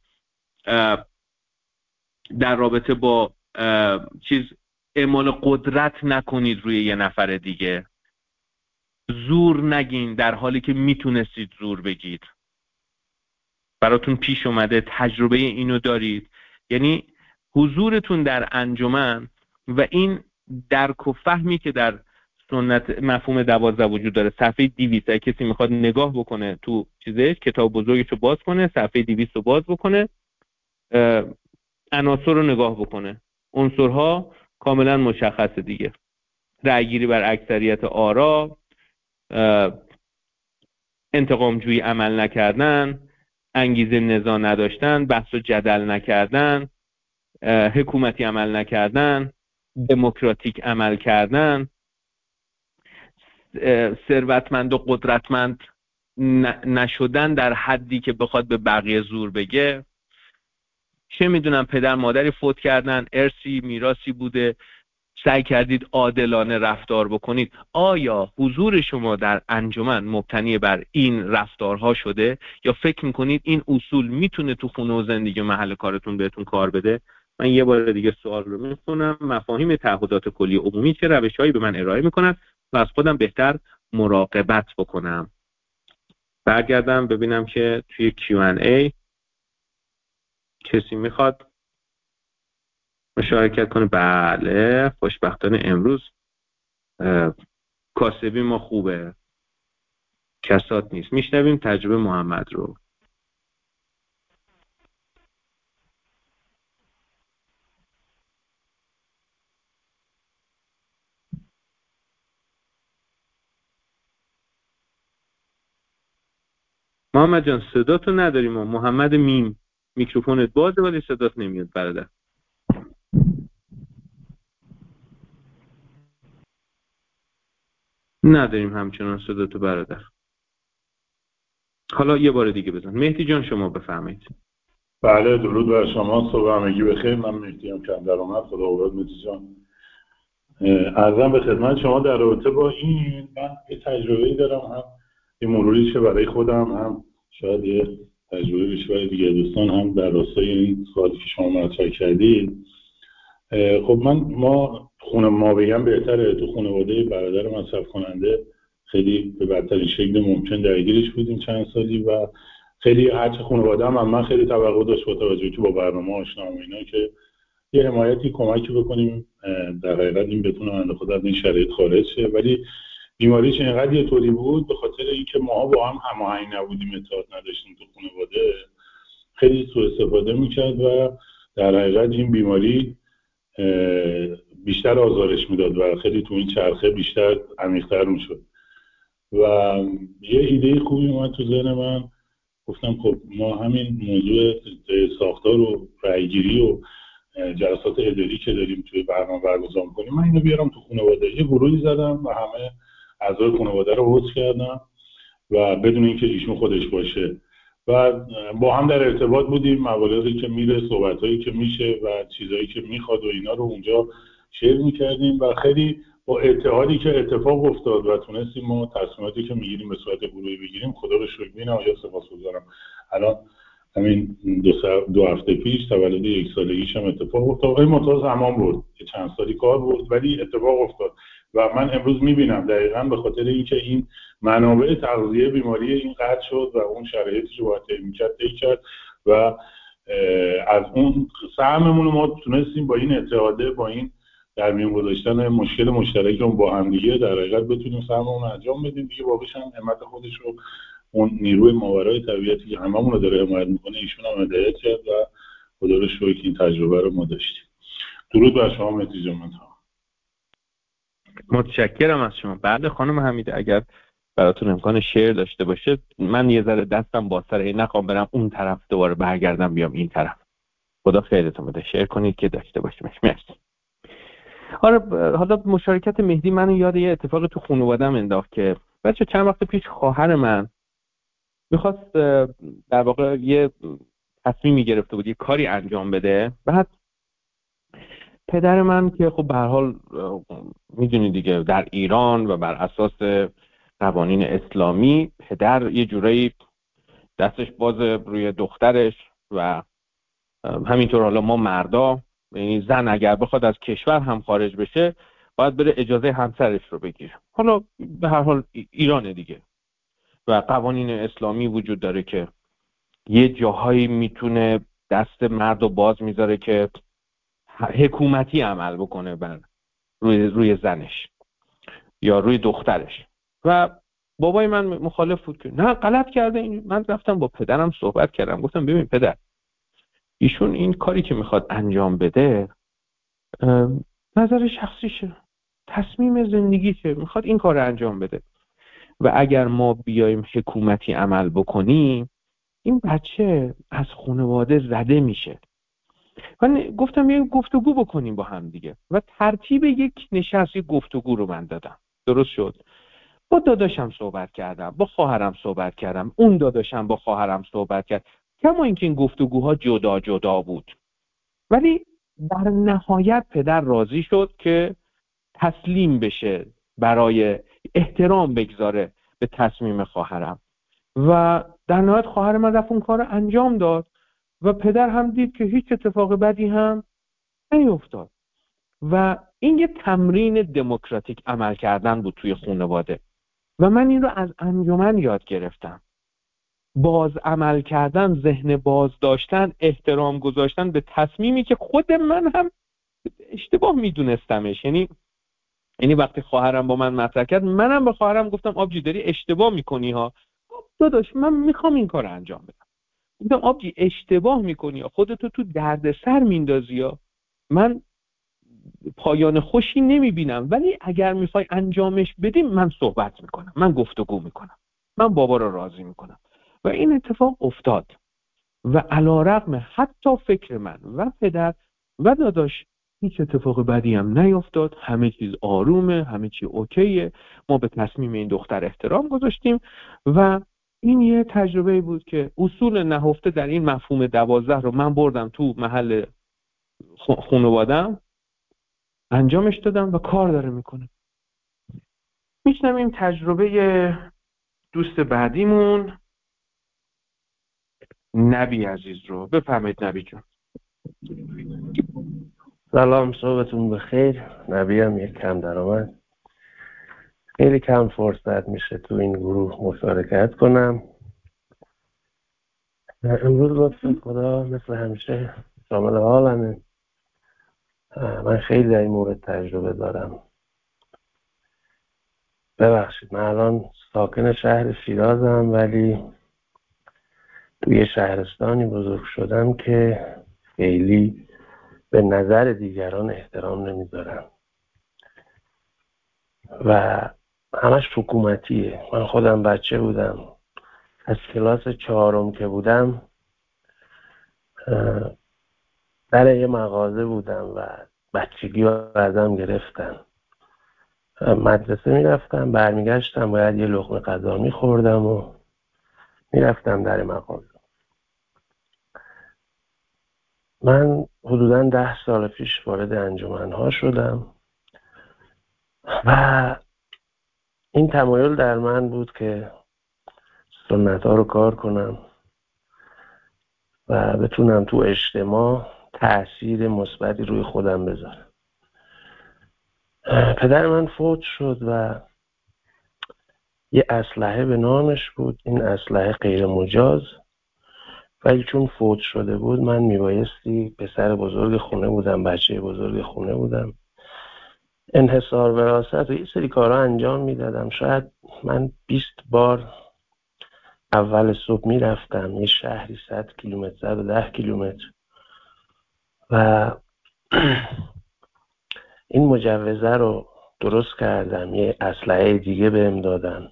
در رابطه با اعمال قدرت نکنید روی یه نفر دیگه، زور نگین در حالی که میتونستید زور بگید. براتون پیش اومده، تجربه اینو دارید. یعنی حضورتون در انجمن و این درک و فهمی که در سنت مفهوم 12 وجود داره. صفحه 200 کسی میخواد نگاه بکنه تو چیزش، کتاب بزرگشو باز کنه، صفحه 200 رو باز بکنه، عناصر رو نگاه بکنه. عنصرها کاملا مشخصه دیگه. رأیگیری بر اکثریت آرا، انتقامجویی عمل نکردن، انگیزه نزاع نداشتن، بحث و جدل نکردن، حکومتی عمل نکردن، دموکراتیک عمل کردن، ثروتمند و قدرتمند نشدن در حدی که بخواد به بقیه زور بگه، چه میدونم پدر مادری فوت کردن، ارثی میراثی بوده، سعی کردید عادلانه رفتار بکنید. آیا حضور شما در انجمن مبتنی بر این رفتارها شده یا فکر میکنید این اصول میتونه تو خونه و زندگی و محل کارتون بهتون کار بده؟ من یه بار دیگه سوال رو میخونم. مفاهیم تعهدات کلی عمومی چه روشهایی به من ارائه میکنن و از خودم بهتر مراقبت بکنم؟ برگردم ببینم که توی Q&A کسی میخواد مشارکت کنه. بله، خوشبختانه امروز کاسبی ما خوبه، کسات نیست. میشنویم تجربه محمد رو. محمد جان صداتو نداریم. محمد میم میکروفونت بازه ولی صدات نمیاد برادر. نداریم همچنان صداتو برادر. حالا یه بار دیگه بزن. مهدی جان شما بفرمایید. بله، درود بر شما، صبح همگی بخیر. من مهدی ام کم درآمد. خدا قوت مهدی جان. عرضم به خدمت شما در رابطه با این، من یه تجربه‌ای دارم، هم یه مروری شه برای خودم، هم شاید یه تجربه بشه برای دیگه دوستان، هم در راستای این سوالی که شما مطرح کردید. خب ما بگم بهتره، تو خانواده برادر مصرف کننده خیلی به بدترین شکل ممکن درگیرش بودیم چند سالی و خیلی هرچه خانواده هم من خیلی توقع داشت با توجه که با برنامه آشنا و اینا که یه حمایتی کمکی بکنیم در حقیقت این بتونه بنده خدا از این شرایط خارج شه. ولی بیماریش اینقدر یه طوری بود به خاطر اینکه ما با هم هماهنگ نبودیم، اتحاد نداشتیم تو خانواده، خیلی سوء استفاده میکرد و در حقیقت این بیماری بیشتر آزارش میداد و خیلی تو این چرخه بیشتر عمیق‌تر میشد. و یه ایده خوبی اومد تو ذهن من، گفتم خب ما همین موضوع ساختار و رأیگیری و جلسات اداری که داریم توی برنامه برگزار می‌کنیم، من اینو بیارم تو خانواده. یه گروهی زدم و همه اعضای خانواده رو عضو کردم و بدون اینکه ایشون خودش باشه و با هم در ارتباط بودیم، مواردی که میره، صحبتایی که میشه و چیزایی که میخواد و اینا رو اونجا شیر میکردیم و خیلی با اتحادی که اتفاق افتاد و تونستیم ما تصمیماتی که میگیریم به صورت گروهی بگیریم. خدا رو شکر. بینم یا سپاسگزارم. الان همین دو هفته پیش تولد 1 سالگیش هم اتفاق افتاد. آقای ممتاز زمان بود، چند سالی کار بود ولی اتفاق افتاد و من امروز میبینم دقیقاً به خاطر اینکه این منابع تغذیه بیماری این قطع شد و اون شرایطی که باید طی کرد و از اون سهممون رو ما تونستیم با این اتحاده، با این در میون گذاشتن مشکل مشترکمون با هم دیگه در حقیقت بتونیم سهممون رو انجام بدیم دیگه. بابش هم همت خودش رو، اون نیروی ماورای طبیعتی که هممون رو داره حمایت میکنه، ایشون هم هدایت کرد و خدا رو شکر این تجربه رو ما داشتیم. درود بر شما مهدی جان. متشکرم از شما. بعد خانم حمیده اگر براتون امکان شیر داشته باشه، من یه ذره دستم بازتره، نخوام برم اون طرف دوباره برگردم بیام این طرف. خدا خیرتون بده. شیر کنید که داشته باشیمش. مرسی. آره، حالا مشارکت مهدی منو یاد یه اتفاق تو خانواده‌ام انداخت که بچه چند وقت پیش خواهر من میخواست در واقع یه تصمیمی گرفته بود، یه کاری انجام بده. بعد پدر من که خب به هر حال میدونی دیگه در ایران و بر اساس قوانین اسلامی پدر یه جورایی دستش باز روی دخترش و همینطور حالا ما مردا، یعنی زن اگر بخواد از کشور هم خارج بشه باید بره اجازه همسرش رو بگیره. حالا به هر حال ایرانه دیگه و قوانین اسلامی وجود داره که یه جاهایی میتونه دست مرد رو باز میذاره که حکومتی عمل بکنه بر روی زنش یا روی دخترش. و بابای من مخالف بود که نه غلط کرده. من رفتم با پدرم صحبت کردم، گفتم ببین پدر، ایشون این کاری که میخواد انجام بده نظر شخصیشه، تصمیم زندگیشه، میخواد این کار رو انجام بده. و اگر ما بیایم حکومتی عمل بکنیم، این بچه از خانواده زده میشه. من گفتم یه گفتگو بکنیم با هم دیگه و ترتیب یک نشست، یک گفتگو رو من دادم. درست شد. با داداشم صحبت کردم، با خواهرم صحبت کردم، اون داداشم با خواهرم صحبت کرد. کما اینکه این گفتگوها جدا جدا بود، ولی در نهایت پدر راضی شد که تسلیم بشه، برای احترام بگذاره به تصمیم خواهرم. و در نهایت خواهر من رفت اون کار رو انجام داد و پدر هم دید که هیچ اتفاق بدی هم نیفتاد. و این یه تمرین دموکراتیک عمل کردن بود توی خانواده و من این رو از انجمن یاد گرفتم. باز عمل کردن، ذهن باز داشتن، احترام گذاشتن به تصمیمی که خود من هم اشتباه میدونستمش. یعنی وقتی خواهرم با من مطرح کرد، منم به خواهرم گفتم آبجی داری اشتباه میکنی ها. داداش من میخوام این کار انجام بدم. گفتم آبجی اشتباه میکنی ها، خودتو تو دردسر میندازی ها. من پایان خوشی نمیبینم، ولی اگر میخوای انجامش بدیم من صحبت میکنم، من گفتگو میکنم، من بابا رو راضی میکنم. و این اتفاق افتاد و علیرغم حتی فکر من و پدر و داداش هیچ اتفاق بدی هم نیفتاد. همه چیز آرومه، همه چیز اوکیه. ما به تصمیم این دختر احترام گذاشتیم و این یه تجربه بود که اصول نهفته در این مفهوم 12 رو من بردم تو محل خانواده‌ام، انجامش دادم و کار داره میکنه. میشنویم تجربه دوست بعدیمون نبی عزیز رو. بفرمایید نبی جون. سلام، صبحتون بخیر. نبیم یک کم درآمد، خیلی کم فرصت میشه تو این گروه مشارکت کنم. امروز لطف خدا مثل همیشه شامل حالمه. من خیلی در این مورد تجربه دارم. ببخشید، من الان ساکن شهر شیرازم، ولی توی شهرستانی بزرگ شدم که خیلی به نظر دیگران احترام نمیذارم و همش حکومتیه. من خودم بچه بودم، از کلاس 4 که بودم در یه مغازه بودم و بچگی رو ازم گرفتن. مدرسه میرفتم، برمیگشتم باید یه لقمه غذا میخوردم و میرفتم در مغازه. من حدوداً 10 سال پیش وارد انجمنها شدم و این تمایل در من بود که سنت ها رو کار کنم و بتونم تو اجتماع تأثیر مثبتی روی خودم بذارم. پدر من فوت شد و یه اسلحه به نامش بود. این اسلحه غیر مجاز، ولی چون فوت شده بود من میبایستی، پسر بزرگ خونه بودم، بچه بزرگ خونه بودم، انحصار وراثت و یه سری کارها انجام میدادم. شاید من 20 بار اول صبح میرفتم یه شهری 100 کیلومتر، 110 کیلومتر و این مجوزه رو درست کردم. یه اسلحه دیگه بهم دادن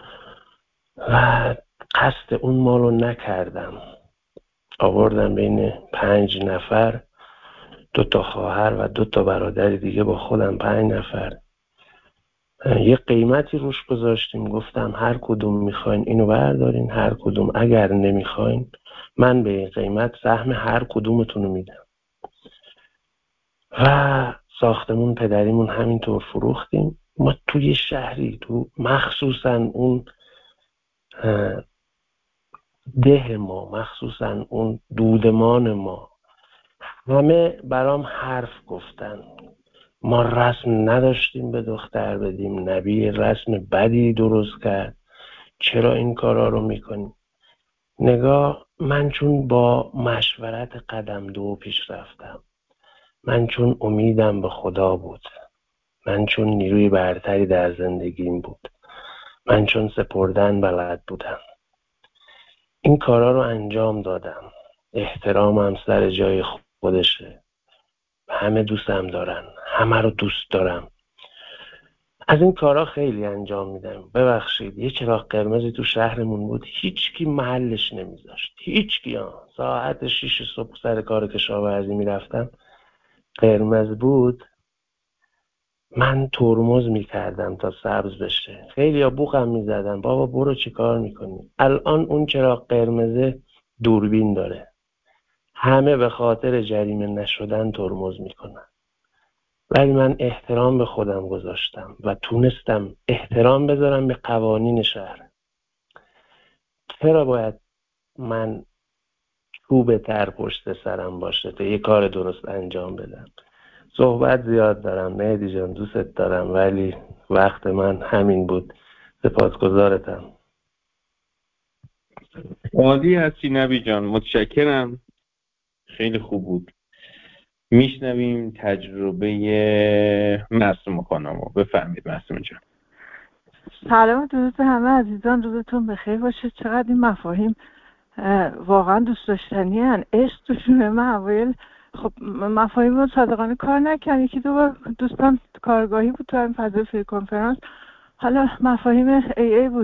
و قصد اون مالو نکردم. آوردم بین 5 نفر، 2 خواهر و 2 برادر دیگه با خودم، 5 نفر. یه قیمتی روش گذاشتیم، گفتم هر کدوم میخواین اینو بردارین، هر کدوم اگر نمیخواین من به این قیمت سهم هر کدومتونو میدم. و ساختمون پدریمون همینطور فروختیم. ما توی شهری، تو مخصوصا اون ده ما، مخصوصا اون دودمان ما، همه برام حرف گفتن. ما رسم نداشتیم به دختر بدیم، نبی رسم بدی درست کرد، چرا این کارا رو میکنی؟ نگاه، من چون با مشورت قدم 2 پیش رفتم، من چون امیدم به خدا بود، من چون نیروی برتری در زندگیم بود، من چون سپردن بلد بودم، این کارا رو انجام دادم. احترامم سر جای خودشه، همه دوستم دارن، همه رو دوست دارم. از این کارا خیلی انجام میدم. ببخشید یه چراغ قرمزی تو شهرمون بود، هیچکی محلش نمیذاشت، هیچکی. ساعت 6 صبح سر کار کشاورزی میرفتم، قرمز بود، من ترمز میکردم تا سبز بشه. خیلی ها بوقم میزدن، بابا برو چی کار میکنی؟ الان اون چراغ قرمزه دوربین داره، همه به خاطر جریمه نشدن ترمز میکنن. ولی من احترام به خودم گذاشتم و تونستم احترام بذارم به قوانین شهر. چرا باید من چوب تر پشت سرم باشه تا یه کار درست انجام بدم؟ صحبت زیاد دارم مهدی جان، دوست دارم، ولی وقت من همین بود. سپاسگزارتم. عالی هستی نبی جان، متشکرم، خیلی خوب بود. میشنویم تجربه معصومه خانمو. بفرمید معصومه جان. سلام درود همه عزیزان، روزتون بخیر باشه. چقدر این مفاهیم واقعا دوست داشتنی هن، عشق توشونه. من اوایل خب مفاهیم رو صادقانه کار نکردم، یکی دو بار دوستان کارگاهی بود تو این فضای فری کنفرانس، حالا مفاهیم ای بود،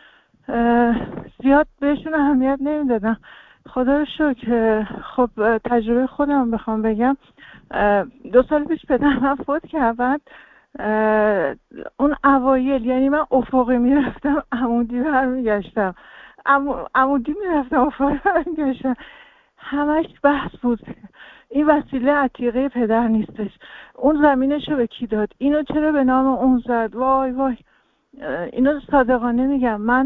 زیاد بهشون اهمیت نمیدادم. خدا رو شکر. خب تجربه خودم بخوام بگم، 2 سال پیش پدرم من فوت کرد. بعد اون اوایل یعنی من افقی میرفتم عمودی برمیگشتم، عمودی میرفتم افقی برمیگشتم، همش بحث بود این وسیله عتیقه پدر نیستش، اون زمینشو به کی داد، اینو چرا به نام اون زد، وای وای. اینو صادقانه میگم، من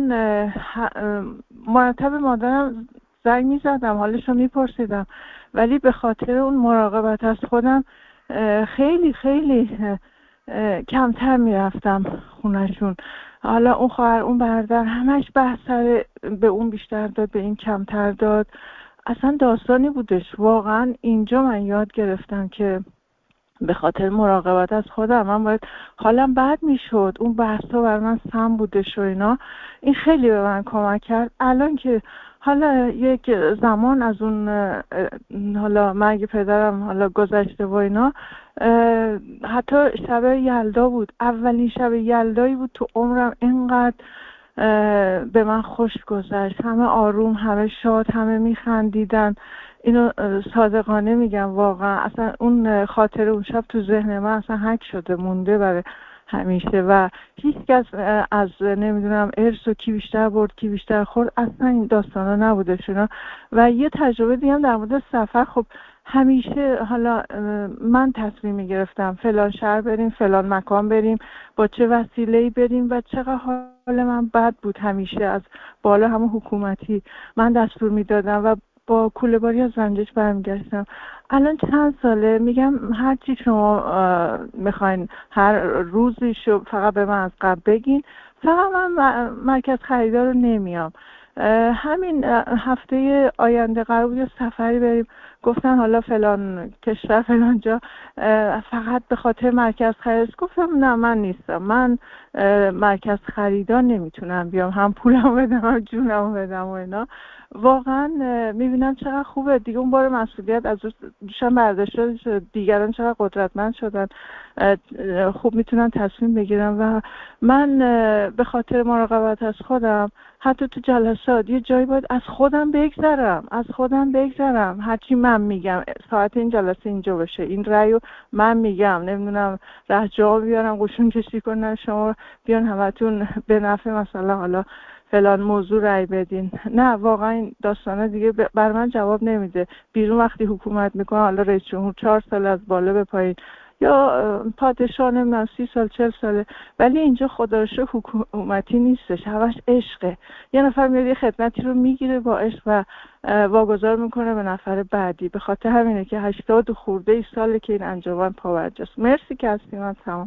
مرتب مادرم زنگ میزدم، حالشو میپرسیدم، ولی به خاطر اون مراقبت از خودم خیلی خیلی کمتر میرفتم خونشون. حالا اون خواهر اون برادر همش بحث سر به اون بیشتر داد، به این کمتر داد. اصلا داستانی بودش. واقعا اینجا من یاد گرفتم که به خاطر مراقبت از خودم من باید حالم بد میشد، اون بحثا بر من سم بودش و اینا. این خیلی به من کمک کرد. الان که حالا یک زمان از اون حالا مرگ پدرم حالا گذشته و اینا، حتی شب یلدا بود، اولین شب یلدایی بود تو عمرم اینقدر به من خوش گذشت، همه آروم، همه شاد، همه میخندیدن. اینو صادقانه میگم، واقعا اصلا اون خاطر اون شب تو ذهن من اصلا حک شده مونده برای همیشه و هیچ کس از نمیدونم ارث و کی بیشتر برد کی بیشتر خورد اصلا این داستانا نبوده شنا. و یه تجربه دیگه در مورد سفر، خب همیشه حالا من تصمیم میگرفتم فلان شهر بریم، فلان مکان بریم، با چه وسیله‌ای بریم و چقدر حال من بد بود. همیشه از بالا همون حکومتی من دستور میدادم و با کوله باری از زنجش برمیگشتم. الان چند ساله میگم هر چی شما میخواین هر روزی شو فقط به من از قبل بگین، فقط من مرکز خریدار رو نمیام. همین هفته آینده قرار بود سفری بریم، گفتن حالا فلان کشور فلان جا فقط به خاطر مرکز خرید. گفتم نه من نیستم، من مرکز خریدار نمیتونم بیام، هم پولم بدم هم جونم بدم و اینا. واقعا میبینم چقدر خوبه دیگه، اون بار مسئولیت از دوشم برداشته شد، دیگران چقدر قدرتمند شدن، خوب میتونن تصمیم بگیرن. و من به خاطر مراقبت از خودم حتی تو جلسات یه جایی باید از خودم بگذرم، هرچی من میگم ساعت این جلسه اینجا باشه، این رأیو من میگم، نمیدونم رهجا بیارم قشون کشی کنن شما بیان همتون به نفع مثلا حالا فلان موضوع رأی بدین. نه واقعا این داستانا دیگه بر من جواب نمیده. بیرون وقتی حکومت میکنه، حالا رئیس جمهور 4 سال از بالا به پایین یا پادشاه نمیدونم 30 سال 40 ساله، ولی اینجا خدا رو شکر حکومتی نیستش، همش عشقه. یه نفر میاد یه خدمتی رو میگیره با عشق و واگذار میکنه به نفر بعدی. به خاطر همینه که 80 خورده ساله که این انجمن پابرجاست. مرسی که هستی. من تمام.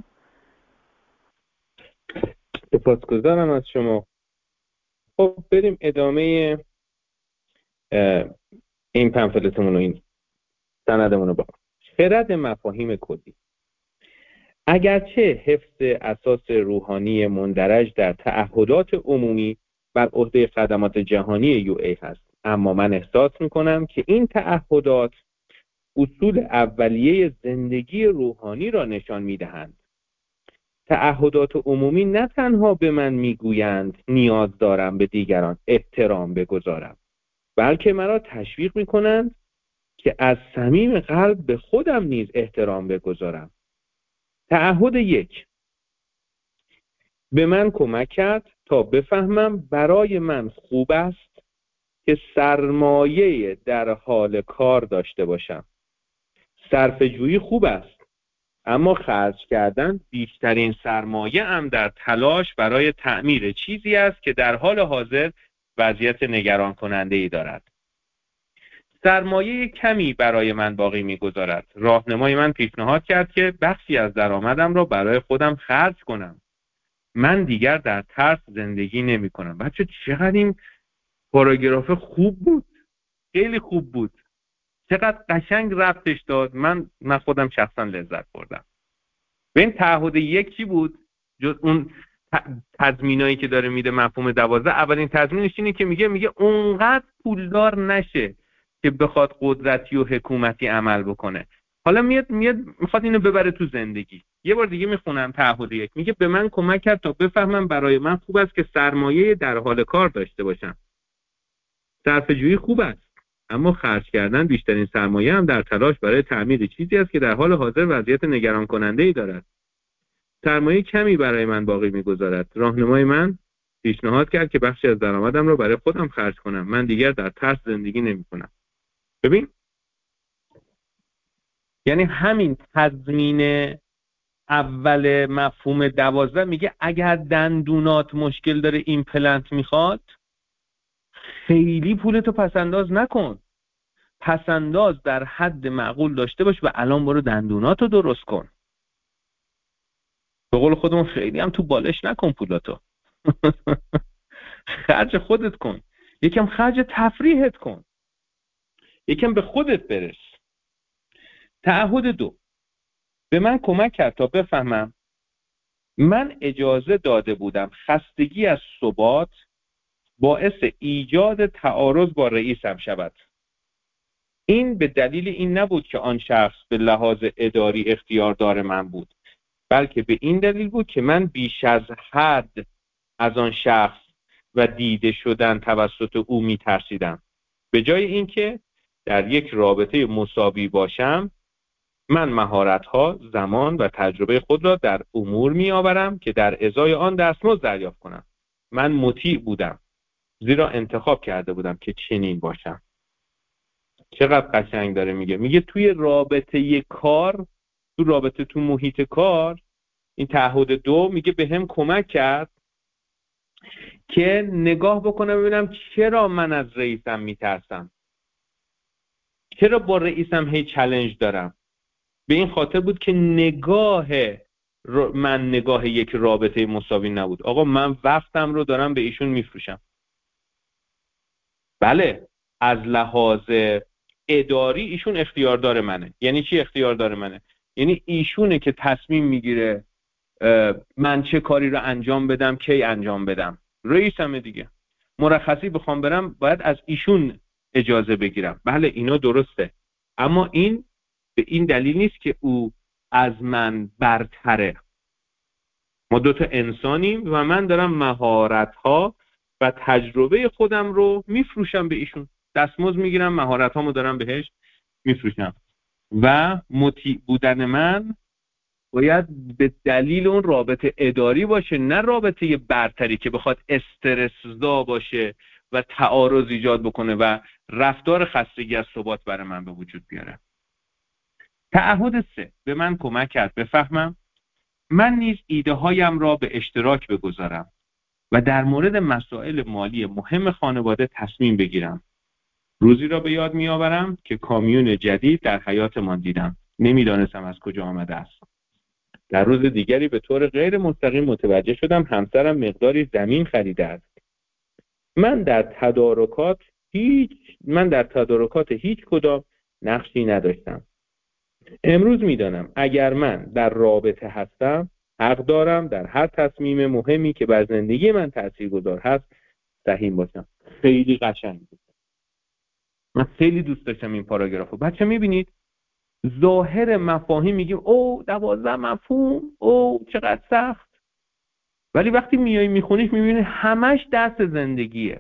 سپاسگزارم از شما. خب بریم ادامه این پمفلتمون و این سندمون رو بخونیم. خرد مفاهیم کلی. اگرچه حفظ اساس روحانی مندرج در تعهدات عمومی بر عهده خدمات جهانی UA هست، اما من احساس میکنم که این تعهدات اصول اولیه زندگی روحانی را نشان میدهند. تعهدات عمومی نه تنها به من میگویند نیاز دارم به دیگران احترام بگذارم، بلکه مرا تشویق میکنند که از صمیم قلب به خودم نیز احترام بگذارم. تعهد 1 به من کمک کرد تا بفهمم برای من خوب است که سرمایه در حال کار داشته باشم. صرفه‌جویی خوب است، اما خرج کردن بیشترین سرمایه هم در تلاش برای تعمیر چیزی است که در حال حاضر وضعیت نگران کننده ای دارد. سرمایه کمی برای من باقی می‌گذارد. راهنمای من پیشنهاد کرد که بخشی از درآمدم را برای خودم خرج کنم. من دیگر در ترس زندگی نمی‌کنم. بچه چقدر این پاراگراف خوب بود، خیلی خوب بود، چقدر قشنگ ربطش داد. من خودم شخصا لذت بردم. و این تعهد 1 چی بود؟ جز اون تضمینایی که داره میده مفهوم 12، اولین تضمینش اینه که میگه اونقدر پولدار نشه که بخواد قدرتی و حکومتی عمل بکنه. حالا میاد میخواد اینو ببره تو زندگی. یه بار دیگه میخونم تعهد 1 میگه به من کمک کرد تا بفهمم برای من خوب است که سرمایه در حال کار داشته باشم. صرفه‌جویی خوب است، اما خرج کردن بیشترین سرمایه هم در تلاش برای تعمیر چیزی است که در حال حاضر وضعیت نگران کننده ای دارد. سرمایه کمی برای من باقی می‌گذارد. راهنمای من پیشنهاد کرد که بخشی از درآمدم را برای خودم خرج کنم. من دیگر در ترس زندگی نمی‌کنم. ببین، یعنی همین تضمین اول مفهوم 12 میگه اگر دندونات مشکل داره ایمپلنت میخواد، خیلی پولتو پسنداز نکن. پسنداز در حد معقول داشته باش و الان برو دندوناتو درست کن. به قول خودمون خیلی هم تو بالش نکن پولاتو. خرج خودت کن. یکم خرج تفریحت کن. یکم به خودت برس. تعهد 2 به من کمک کرد تا بفهمم من اجازه داده بودم خستگی از ثبات باعث ایجاد تعارض با رئیسم شود. این به دلیل این نبود که آن شخص به لحاظ اداری اختیاردار من بود، بلکه به این دلیل بود که من بیش از حد از آن شخص و دیده شدن توسط او می‌ترسیدم. به جای اینکه در یک رابطه مساوی باشم، من مهارت‌ها، زمان و تجربه خود را در امور می‌آورم که در ازای آن دستمزد دریافت کنم. من مطیع بودم، زیرا انتخاب کرده بودم که چنین باشم. چقدر قشنگ داره میگه توی رابطه کار، تو محیط کار، این تعهد 2 میگه به هم کمک کرد که نگاه بکنم ببینم چرا من از رئیسم میترسم، چرا با رئیسم هی چالش دارم. به این خاطر بود که من نگاه یک رابطه مساوی نبود. آقا من وقتم رو دارم به ایشون میفروشم. بله، از لحاظ اداری ایشون اختیاردار منه. یعنی چی اختیاردار منه؟ یعنی ایشونه که تصمیم میگیره من چه کاری رو انجام بدم، کی انجام بدم. رئیسمه دیگه. مرخصی بخوام برم باید از ایشون اجازه بگیرم. بله اینا درسته، اما این به این دلیل نیست که او از من برتره. ما 2 تا انسانیم و من دارم مهارت‌ها و تجربه خودم رو میفروشم به ایشون. دستمزد میگیرم، مهارت‌هامو دارم بهش میفروشم. و مطیع بودن من باید به دلیل اون رابطه اداری باشه، نه رابطه برتری که بخواد استرس‌زا باشه و تعارض ایجاد بکنه و رفتار خستگی از ثبات برای من به وجود بیاره. تعهد 3 به من کمک کرد بفهمم من نیز ایده هایم را به اشتراک بگذارم و در مورد مسائل مالی مهم خانواده تصمیم بگیرم. روزی را به یاد می‌آورم که کامیون جدید در حیاتمان دیدم. نمی‌دانستم از کجا آمده است. در روز دیگری به طور غیر مستقیم متوجه شدم همسرم مقداری زمین خریده است. من در تدارکات هیچ کدام نقشی نداشتم. امروز می‌دانم اگر من در رابطه هستم، حق دارم در هر تصمیم مهمی که بر زندگی من تاثیرگذار هست سهیم باشم. خیلی قشنگ بود. من خیلی دوست داشتم این پاراگرافو. بچه می‌بینید ظاهر مفاهیم میگیم او 12 مفهوم، او چقدر سخت، ولی وقتی میای میخونیش میبینی همش درس زندگیه.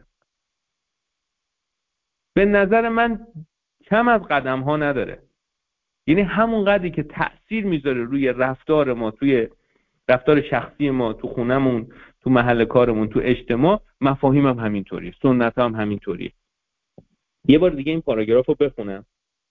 به نظر من کم از قدم ها نداره. یعنی همون قدری که تأثیر میذاره روی رفتار ما، توی رفتار شخصی ما، تو خونمون، تو محل کارمون، تو اجتماع، مفاهیم هم همینطوریه، سنت هم همینطوریه. یه بار دیگه این پاراگراف رو بخونم.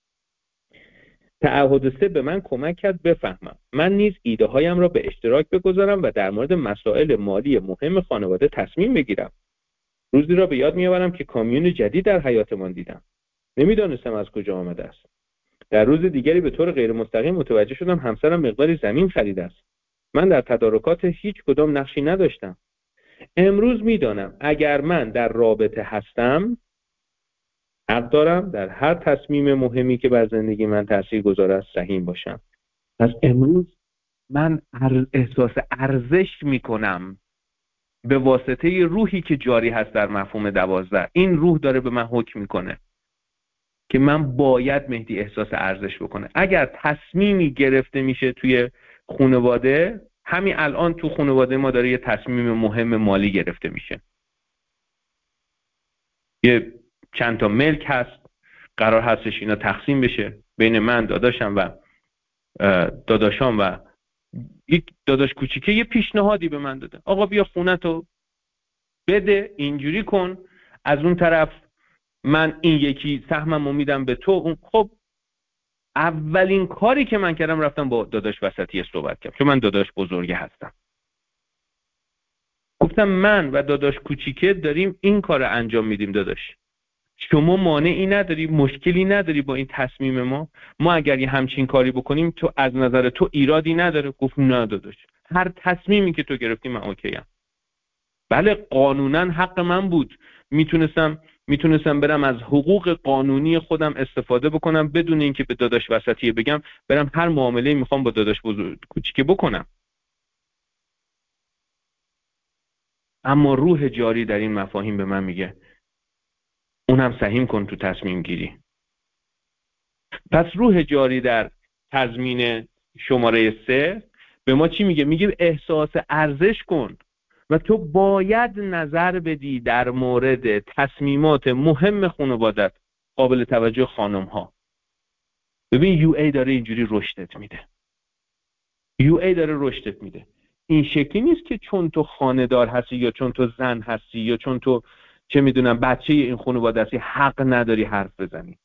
تعهد 3 به من کمک کرد بفهمم من نیز ایده هایم را به اشتراک بگذارم و در مورد مسائل مالی مهم خانواده تصمیم بگیرم. روزی را به یاد میآورم که کامیون جدید در حیاتمان دیدم. نمیدانستم از کجا آمده است. در روز دیگری به طور غیر مستقیم متوجه شدم همسرم مقداری زمین خریده است. من در تدارکات هیچ کدام نقشی نداشتم. امروز میدانم اگر من در رابطه هستم، حق دارم در هر تصمیم مهمی که بر زندگی من تاثیرگذار است سهیم باشم. پس امروز من احساس ارزش میکنم به واسطه روحی که جاری هست در مفهوم 12. این روح داره به من حکم میکنه که من باید مهدی احساس ارزش بکنه. اگر تصمیمی گرفته میشه توی خانواده، همین الان تو خانواده ما داره یه تصمیم مهم مالی گرفته میشه. یه چند تا ملک هست، قرار هستش اینا تقسیم بشه بین من، داداشم و داداشام و یک داداش کوچیکه. یه پیشنهادی به من داده، آقا بیا خونتو بده، اینجوری کن، از اون طرف من این یکی سهممو میدم به تو. اون خب اولین کاری که من کردم رفتم با داداش وسطی صحبت کردم، چون من داداش بزرگه هستم. گفتم من و داداش کوچیکه داریم این کار رو انجام میدیم داداش، شما مانعی نداری، مشکلی نداری با این تصمیم ما اگر یه همچین کاری بکنیم تو از نظر تو ایرادی نداره؟ گفت نه داداش، هر تصمیمی که تو گرفتی من اوکیم. بله قانونا حق من بود، میتونستم برم از حقوق قانونی خودم استفاده بکنم بدون اینکه به داداش وسطیه بگم، برم هر معامله میخوام با داداش کوچیکه بکنم. اما روح جاری در این مفاهیم به من میگه اونم سهیم کن تو تصمیم گیری. پس روح جاری در تضمین شماره 3 به ما چی میگه؟ میگه احساس ارزش کن و تو باید نظر بدی در مورد تصمیمات مهم خانوادت. قابل توجه خانم ها، ببین یو ای داره اینجوری رشدت میده. یو ای داره رشدت میده. این شکلی نیست که چون تو خانه‌دار هستی یا چون تو زن هستی یا چون تو چه میدونم بچه این خانواده هستی حق نداری حرف بزنی.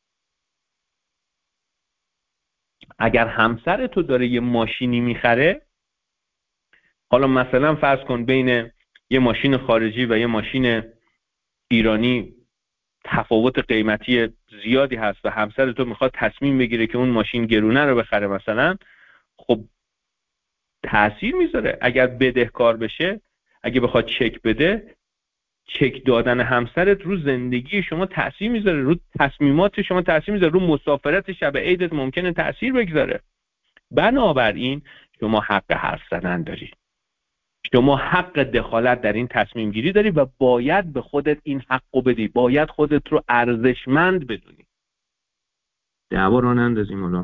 اگر همسر تو داره یه ماشینی میخره، حالا مثلا فرض کن بین یه ماشین خارجی و یه ماشین ایرانی تفاوت قیمتی زیادی هست و همسر تو میخواد تصمیم بگیره که اون ماشین گرونه رو بخره مثلا، خب تأثیر میذاره. اگر بدهکار بشه، اگه بخواد چک بده، چک دادن همسرت رو زندگی شما تأثیر میذاره، رو تصمیمات شما تأثیر میذاره، رو مسافرت شب عیدت ممکنه تأثیر بگذاره. بنابراین شما حق حرف زدن داری، شما حق دخالت در این تصمیم گیری داری و باید به خودت این حقو بدی، باید خودت رو ارزشمند بدونی. دعوا رو نندازیم. حالا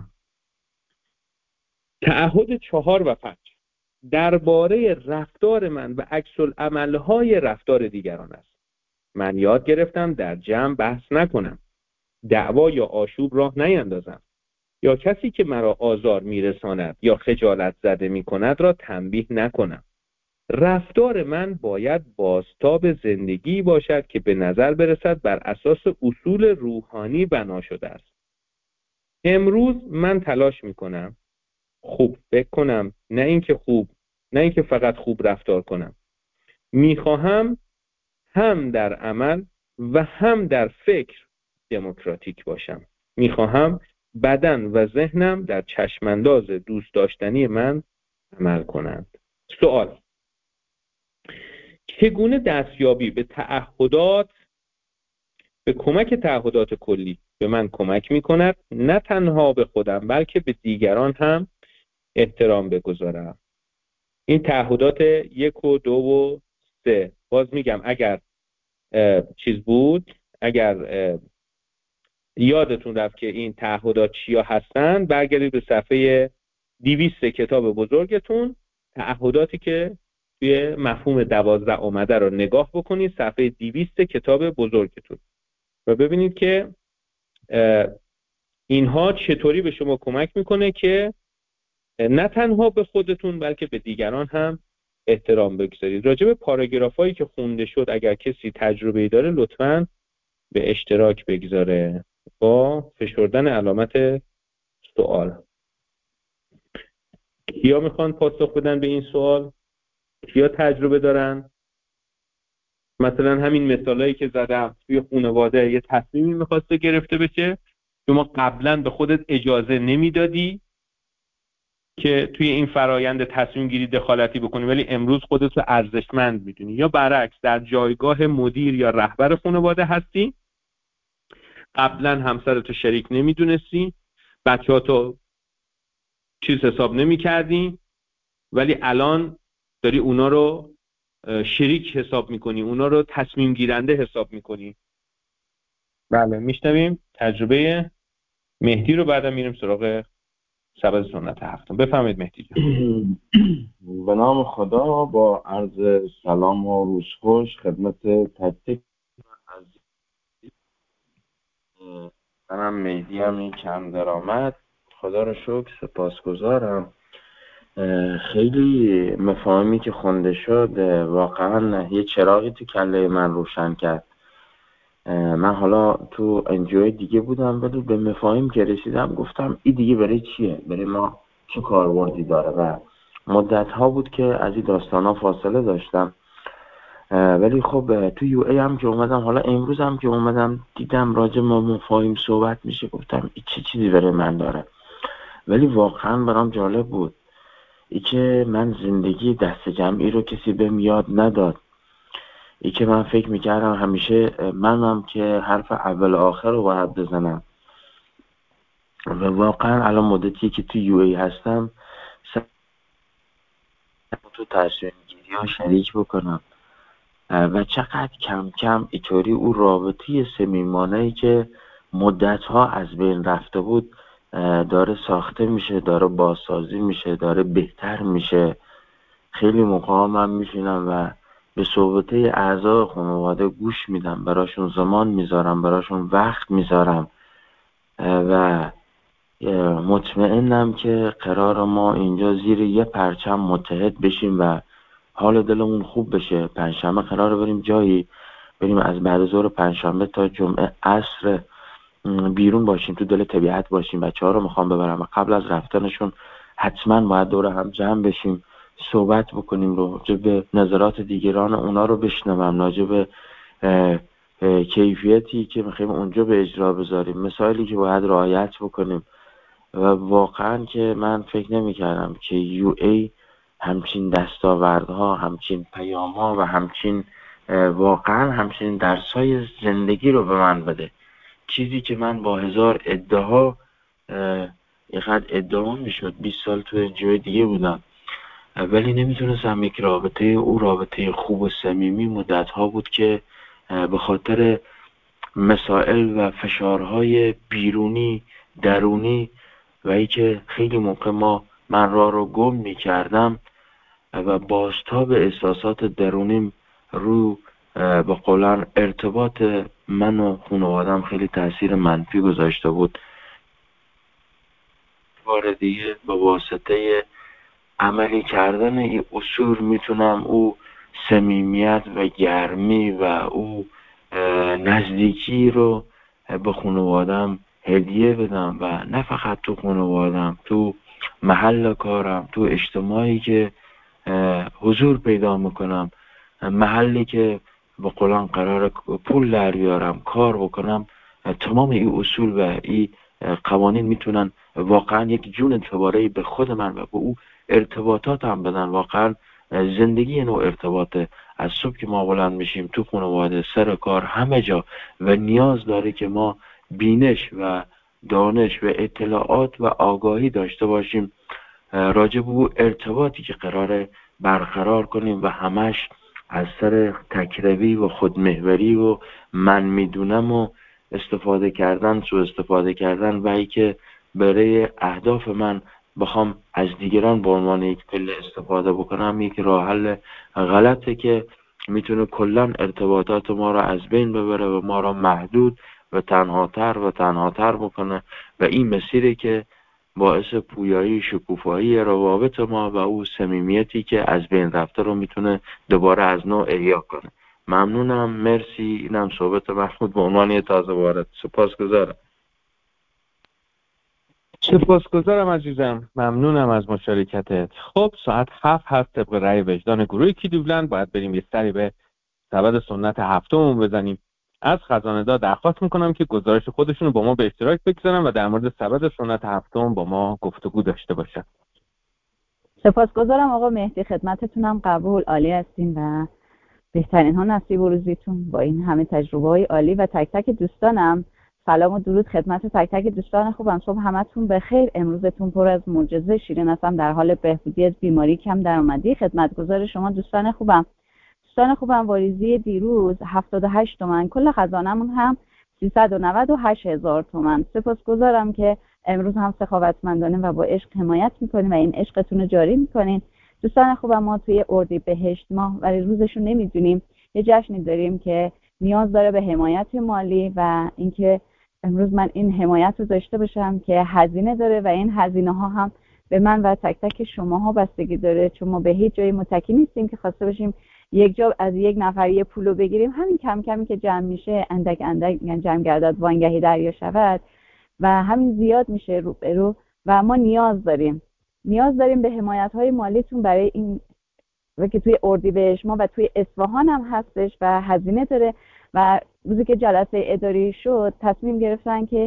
تعهد 4 و 5 درباره رفتار من و عکس العمل‌های رفتار دیگران است. من یاد گرفتم در جمع بحث نکنم، دعوا یا آشوب راه نیندازم، یا کسی که مرا آزار میرساند یا خجالت زده میکند را تنبیه نکنم. رفتار من باید بازتاب زندگی باشد که به نظر برسد بر اساس اصول روحانی بنا شده است. امروز من تلاش میکنم خوب فکر کنم، نه اینکه فقط خوب رفتار کنم. میخواهم هم در عمل و هم در فکر دموکراتیک باشم. میخواهم بدن و ذهنم در چشمانداز دوست داشتنی من عمل کنند. سوال: چگونه دستیابی به کمک تعهدات کلی به من کمک می‌کند نه تنها به خودم بلکه به دیگران هم احترام بگذارم؟ این تعهدات 1 و 2 و 3 باز میگم اگر چیز بود، اگر یادتون رفت که این تعهدات چیا هستن، برگردید به صفحه 200 کتاب بزرگتون، تعهداتی که توی مفهوم 12 اومده رو نگاه بکنید، صفحه 200 کتاب بزرگتون، و ببینید که اینها چطوری به شما کمک میکنه که نه تنها به خودتون بلکه به دیگران هم احترام بگذارید. راجع به پاراگرافایی که خونده شد اگر کسی تجربه‌ای داره لطفاً به اشتراک بگذاره با فشردن علامت سوال. کیا میخوان پاسخ بدن به این سوال؟ کیا تجربه دارن؟ مثلا همین مثالایی که زدم، توی خانواده یه تصمیمی میخواسته گرفته بشه، شما قبلا به خودت اجازه نمیدادی که توی این فرایند تصمیم گیری دخالتی بکنی، ولی امروز خودت رو ارزشمند میدونی. یا برعکس، در جایگاه مدیر یا رهبر خانواده هستی، قبلا همسرتو شریک نمیدونستی، بچه‌هاتو چیز حساب نمی‌کردی، ولی الان داری اونا رو شریک حساب میکنی، اونا رو تصمیم گیرنده حساب میکنی. بله، میشنویم تجربه مهدی رو، بعدا میریم سراغ سبد سنت هفتم. بفهمید مهدی جان. به نام خدا، با عرض سلام و روز خوش خدمت تک تک عزیز. منم مهدی هم، این کم درآمد، خدا رو شکر، سپاسگزارم. خیلی مفاهیمی که خونده شد واقعا یه چراغی تو کله من روشن کرد. من حالا تو انجوی دیگه بودم، ولی به مفاهیم که رسیدم گفتم این دیگه برای چیه؟ برای ما چه کاربردی داره؟ و مدت ها بود که از این داستان ها فاصله داشتم، ولی خب تو یو ای هم که اومدم، حالا امروز هم که اومدم دیدم راجع ما مفاهیم صحبت میشه، گفتم این چه چیزی برای من داره. ولی واقعا برام جالب بود ای که من زندگی دست جمعی رو کسی بهم یاد نداد. ای که من فکر میکردم همیشه منم که حرف اول آخر رو باید بزنم، و واقعا الان مدتی که تو یو ای هستم تو تصمیم گیری ها شریک بکنم، و چقدر کم کم اینطوری او رابطه صمیمانه‌ای که مدت ها از بین رفته بود داره ساخته میشه، داره بازسازی میشه، داره بهتر میشه. خیلی موقع من میشینم و به صحبته اعضای خانواده گوش میدم، براشون زمان میذارم، براشون وقت میذارم، و مطمئنم که قرار ما اینجا زیر یه پرچم متحد بشیم و حال دلمون خوب بشه. پنجشنبه قراره بریم جایی، بریم از بعد ظهر پنجشنبه تا جمعه عصر بیرون باشیم، تو دل طبیعت باشیم. بچه‌ها رو میخوام ببرم و قبل از رفتنشون حتما باید دور هم جمع بشیم، صحبت بکنیم، راجع به نظرات دیگران اونا رو بشنوم، راجع به کیفیتی که میخوایم اونجا به اجرا بذاریم، مسائلی که باید رعایت بکنیم. و واقعا که من فکر نمی‌کردم که یو ای همچین دستاوردها، همچین پیام‌ها و همچین واقعا همچین درس‌های زندگی رو به من بده. چیزی که من با هزار ادعا اینقدر ادعا میشد، 20 سال تو جای دیگه بودم، ولی نمیتونستم یک رابطه خوب و صمیمی مدت‌ها بود که به خاطر مسائل و فشارهای بیرونی درونی و ای که خیلی موقع من رو گم میکردم و بازتاب احساسات درونیم رو با قولن ارتباط من و خانوادم خیلی تاثیر منفی گذاشته بود. بار دیگه با واسطه عملی کردن این اصول میتونم او صمیمیت و گرمی و او نزدیکی رو به خانوادم هدیه بدم، و نه فقط تو خانوادم، تو محل کارم، تو اجتماعی که حضور پیدا میکنم، محلی که با قولان قرار پول در بیارم، کار بکنم، تمام این اصول و این قوانین میتونن واقعا یک جون اعتباری به خود من و به او ارتباطاتم بدن. واقعا زندگی نوع ارتباطه، از صبح که ما بلند میشیم تو خانواده، سر کار، همه جا، و نیاز داره که ما بینش و دانش و اطلاعات و آگاهی داشته باشیم راجع به او ارتباطی که قراره برقرار کنیم، و همش از سر تکروی و خودمحوری و من میدونم و استفاده کردن، سوء استفاده کردن و ای که برای اهداف من بخوام از دیگران به عنوان یک پله استفاده بکنم، یک راه حل غلطه که میتونه کلا ارتباطات ما را از بین ببره و ما را محدود و تنهاتر بکنه و این مسیری که باعث پویایی شکوفایی روابط ما و او صمیمیتی که از بین رفته رو میتونه دوباره از نوع احیا کنه. ممنونم، مرسی. اینم صحبت محمود به عنوان یه تازه وارد. سپاسگزارم. سپاسگزارم عزیزم، ممنونم از مشارکتت. خب ساعت 7 هست، طبق رأی وجدان گروه کلیولند باید بریم یه سری به سبد سنت هفتمون بزنیم. از خزانه‌دار درخواست میکنم که گزارش خودشون رو با ما به اشتراک بگذارن و در مورد سبد سنت هفتم با ما گفتگو داشته باشن. سپاسگزارم آقا مهدی، خدمتتونم قبول، عالی هستین و بهترین ها نصیب و روزیتون با این همه تجربه های عالی و تک تک دوستانم. سلام و درود خدمت تک تک دوستان خوبم. صبح همتون بخیر، امروزتون پر از معجزه. شیرین هستم، در حال بهبودی از بیماری کم درآمدی. خدمتگزار شما دوستان خوبم. واریزی دیروز 78 تومن، کل خزانمون هم 398,000 تومن. سپاسگزارم که امروز هم سخاوتمندانه و با عشق حمایت میکنین و این عشقتون رو جاری میکنین. دوستان خوبم، ما توی اردیبهشت ماه ولی روزشو نمیدونیم، یه جشنی داریم که نیاز داره به حمایت مالی و اینکه امروز من این حمایت رو داشته باشم که هزینه داره و این هزینه ها هم به من و تک تک شماها بستگی داره، چون ما به هیچ جایی متکی نیستیم که خواسته باشیم یک جا از یک نفر یه پولو بگیریم. همین کم کمی که جمع میشه اندک اندک جمع گردد وانگهی دریا شود و همین زیاد میشه رو به رو و ما نیاز داریم به حمایت‌های مالیتون برای این و که توی اردیبهشت ما و توی اصفهان هم هستش و هزینه داره. و روزی که جلسه اداری شد تصمیم گرفتن که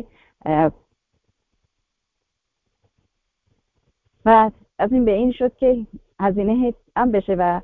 و از این به این شد که هزینه هم بشه و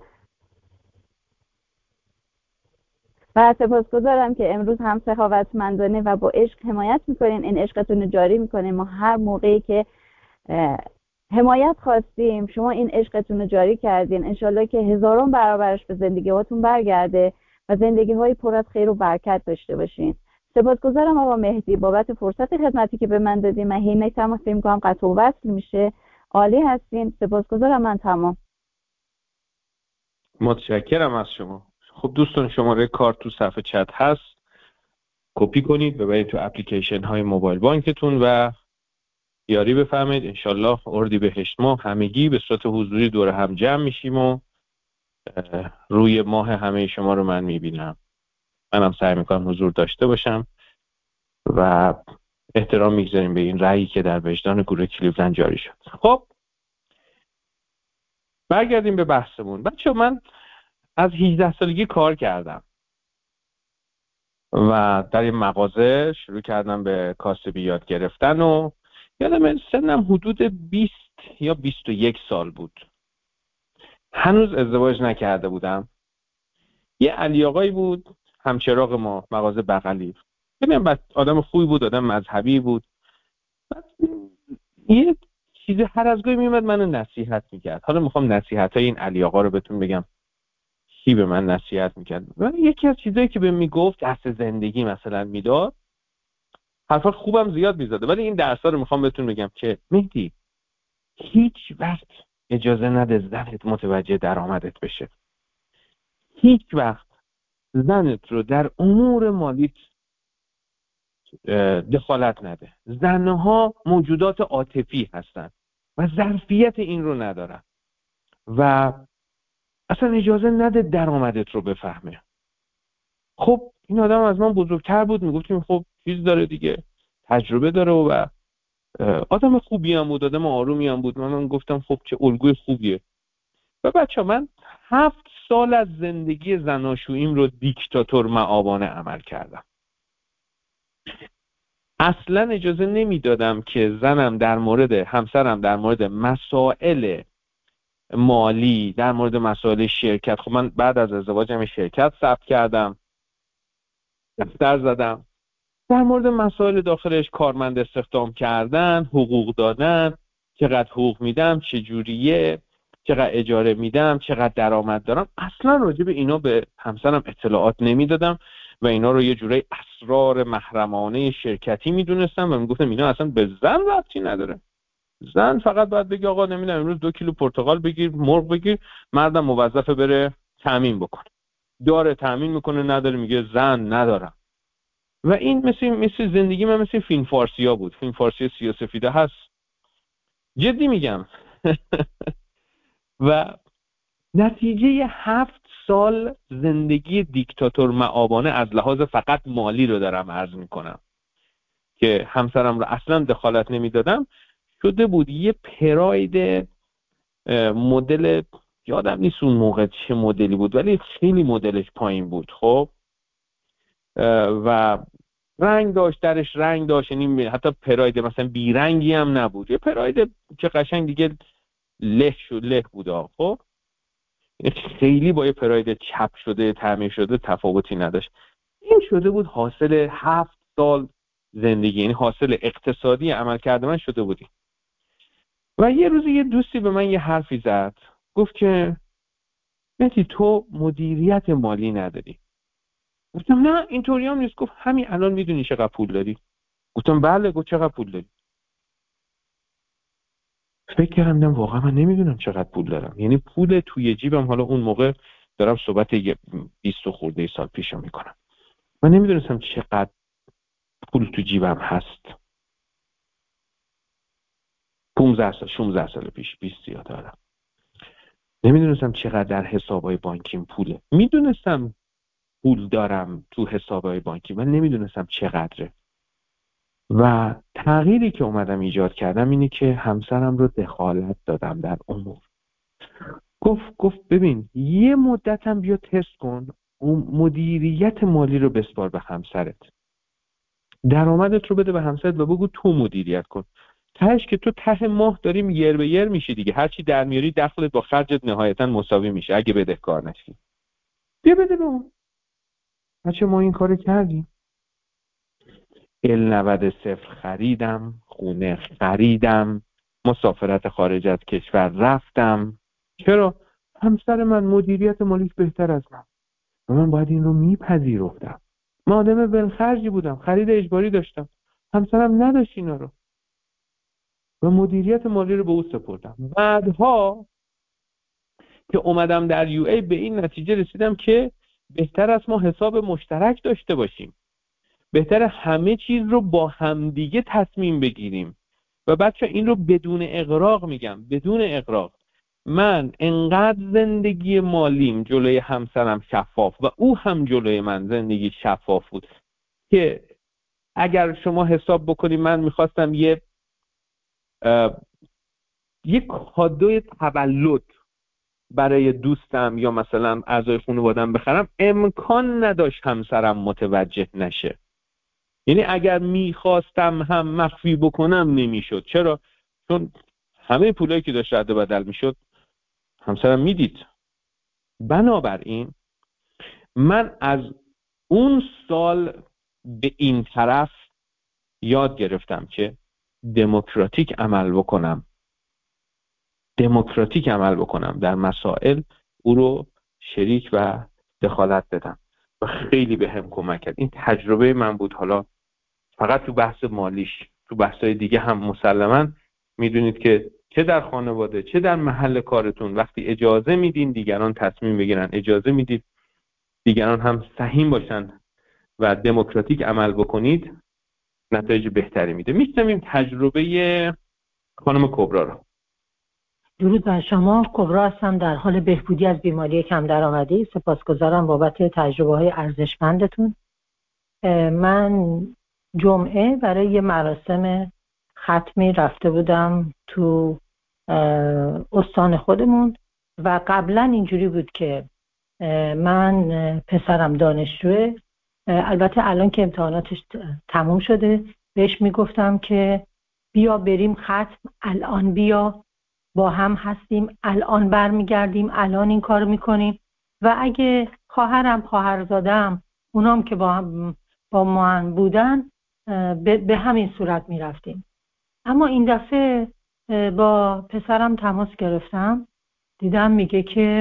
سپاسگزارم که امروز هم سخاوتمندانه و با عشق حمایت میکنین، این عشقتون رو جاری میکنین. ما هر موقعی که حمایت خواستیم شما این عشقتون رو جاری کردین، انشالله که هزاران برابرش به زندگی هاتون برگرده و زندگی های پر از خیر و برکت داشته باشین. سپاسگزارم آقا مهدی بابت فرصت خدمتی که به من دادیم. من هی تمام فکر می‌کنم قطع و وصل میشه. عالی هستین، سپاسگزارم. من تمام. متشکرم از شما. خب دوستان، شماره کارت تو صفحه چت هست، کپی کنید ببرید تو اپلیکیشن های موبایل بانکتون و یاری بفرمایید. انشالله اردیبهشت ما همگی به صورت حضوری دور هم جمع میشیم و روی ماه همه شما رو من میبینم. منم سعی میکنم حضور داشته باشم و احترام میگذاریم به این رأیی که در وجدان گروه کلیولند جاری شد. خب برگردیم به بحثمون. بچه من از 18 سالگی کار کردم و در این مغازه شروع کردم به کاسبی یاد گرفتن و یادم سنم حدود 20 یا 21 سال بود. هنوز ازدواج نکرده بودم. یه علی آقایی بود همچراغ ما، مغازه بغلی. ببینم آدم خوبی بود، آدم مذهبی بود. یه چیزی هر از گاهی میومد منو نصیحت میکرد. حالا میخوام نصیحتای این علی آقا رو بهتون بگم کی به من نصیحت میکرد. و یکی از چیزایی که بهم میگفت درس زندگی مثلا میداد. حرفات خوبم زیاد میزده، ولی این درس‌ها رو میخوام بهتون بگم که مهدی هیچ وقت اجازه نده زنت متوجه درآمدت بشه. هیچ وقت زنت رو در امور مالیت دخالت نده. زنها موجودات عاطفی هستن و ظرفیت این رو ندارن و اصلا اجازه نده درآمدت رو بفهمه. خب این آدم از من بزرگتر بود، میگفتیم خب چیز داره دیگه، تجربه داره و آدم خوبی هم بود، آدم آرومی هم بود. من گفتم خب چه الگوی خوبیه. و بچه من 7 سال از زندگی زناشوییم رو دیکتاتور مآبانه عمل کردم. اصلا اجازه نمیدادم که زنم در مورد همسرم در مورد مسائل مالی، در مورد مسائل شرکت، خب من بعد از ازدواجم شرکت ثبت کردم، دفتر زدم، در مورد مسائل داخلش کارمند استخدام کردن، حقوق دادن، چقدر حقوق میدم، چجوریه، چقدر اجاره میدم، چقدر درآمد دارم، اصلا راجع به اینا به همسرم اطلاعات نمیدادم و اینا رو یه جوری اسرار محرمانه شرکتی میدونستم و میگفتم اینا اصلا به زن ربطی نداره. زن فقط باید بگه آقا نمیدونم امروز 2 کیلو پرتقال بگیر، مرغ بگیر، مردم موظفه بره تامین بکنه. داره تامین میکنه، نداره میگه زن ندارم. و این مثل زندگی من مثل فیلم فارسی‌ها بود. فیلم فارسی سیاه‌سفیده هست. جدی میگم. و نتیجه 7 سال زندگی دیکتاتور مآبانه از لحاظ فقط مالی رو دارم عرض میکنم که همسرم رو اصلا دخالت نمیدادم، شده بود یه پراید مدل، یادم نیست اون موقع چه مدلی بود ولی خیلی مدلش پایین بود. خب و رنگ داشت، درش رنگ داشت، یعنی حتی پراید مثلا بیرنگی هم نبود، یه پراید که قشنگ دیگه له بود. خب خیلی با یه پراید چپ شده تعمیر شده تفاوتی نداشت. این شده بود حاصل 7 سال زندگی، یعنی حاصل اقتصادی عمل کرده من شده بودی. و یه روز یه دوستی به من یه حرفی زد، گفت که مهدی تو مدیریت مالی نداری. گفتم نه اینطوری هم نیست. گفت همین الان میدونی چقدر پول داری؟ گفتم بله. گفت چقدر پول داری؟ فکر کردم واقعا من نمیدونم چقدر پول دارم، یعنی پول توی جیبم، حالا اون موقع دارم صحبت 20 خورده سال پیشو میکنم، من نمیدونستم چقدر پول تو جیبم هست. 16 سال پیش، 20 یادم، نمیدونستم چقدر در حسابهای بانکیم پوله. میدونستم پول دارم تو حسابهای بانکی، من نمیدونستم چقدره. و تغییری که اومدم ایجاد کردم اینه که همسرم رو دخالت دادم در امور. گفت ببین یه مدتم بیا تست کن، اون مدیریت مالی رو بسپار به همسرت، درآمدت رو بده به همسرت و بگو تو مدیریت کن. تهش که تو ته ماه داریم یر به یر میشی دیگه، هرچی در میاری دخلت با خرجت نهایتا مساوی میشه اگه بدهکار نشی. بیا بده به اون. بچه ما این کارو کردیم. L90 خریدم، خونه خریدم، مسافرت خارج از کشور رفتم. چرا؟ همسر من مدیریت مالیش بهتر از من و من باید این رو میپذیرفتم. من آدم ولخرجی بودم، خرید اجباری داشتم، همسرم نداشت اینا رو و مدیریت مالی رو به او سپردم. بعدها که اومدم در یو ای به این نتیجه رسیدم که بهتر است ما حساب مشترک داشته باشیم، بهتر همه چیز رو با همدیگه تصمیم بگیریم. و بچه این رو بدون اغراق میگم، بدون اغراق. من انقدر زندگی مالیم جلوی همسرم شفاف و او هم جلوی من زندگی شفاف بود که اگر شما حساب بکنید من میخواستم یه کادوی تولد برای دوستم یا مثلا اعضای خانواده‌ام بخرم، امکان نداشت همسرم متوجه نشه. یعنی اگر میخواستم هم مخفی بکنم نمیشد. چرا؟ چون همه پولایی که داشت رد و بدل میشد همسرم میدید. بنابراین من از اون سال به این طرف یاد گرفتم که دموکراتیک عمل بکنم در مسائل، او رو شریک و دخالت بدم و خیلی به هم کمک کرد. این تجربه من بود. حالا فقط تو بحث مالیش، تو بحثای دیگه هم مسلماً میدونید که چه در خانواده چه در محل کارتون وقتی اجازه میدین دیگران تصمیم بگیرن، اجازه میدید دیگران هم سهیم باشن و دموکراتیک عمل بکنید، نتایج بهتری میده. میشنویم تجربه خانم کبرا رو. درود بر شما. کبرا هستم، در حال بهبودی از بیماری کم درآمدی. سپاسگزارم بابت تجربه‌های ارزشمندتون. من جمعه برای یه مراسم ختمی رفته بودم تو استان خودمون و قبلا اینجوری بود که من پسرم دانشجوه، البته الان که امتحاناتش تموم شده بهش میگفتم که بیا بریم ختم، الان بیا با هم هستیم، الان برمیگردیم، الان این کار میکنیم. و اگه خواهرزادم اونام که با من بودن به همین صورت میرفتیم. اما این دفعه با پسرم تماس گرفتم، دیدم میگه که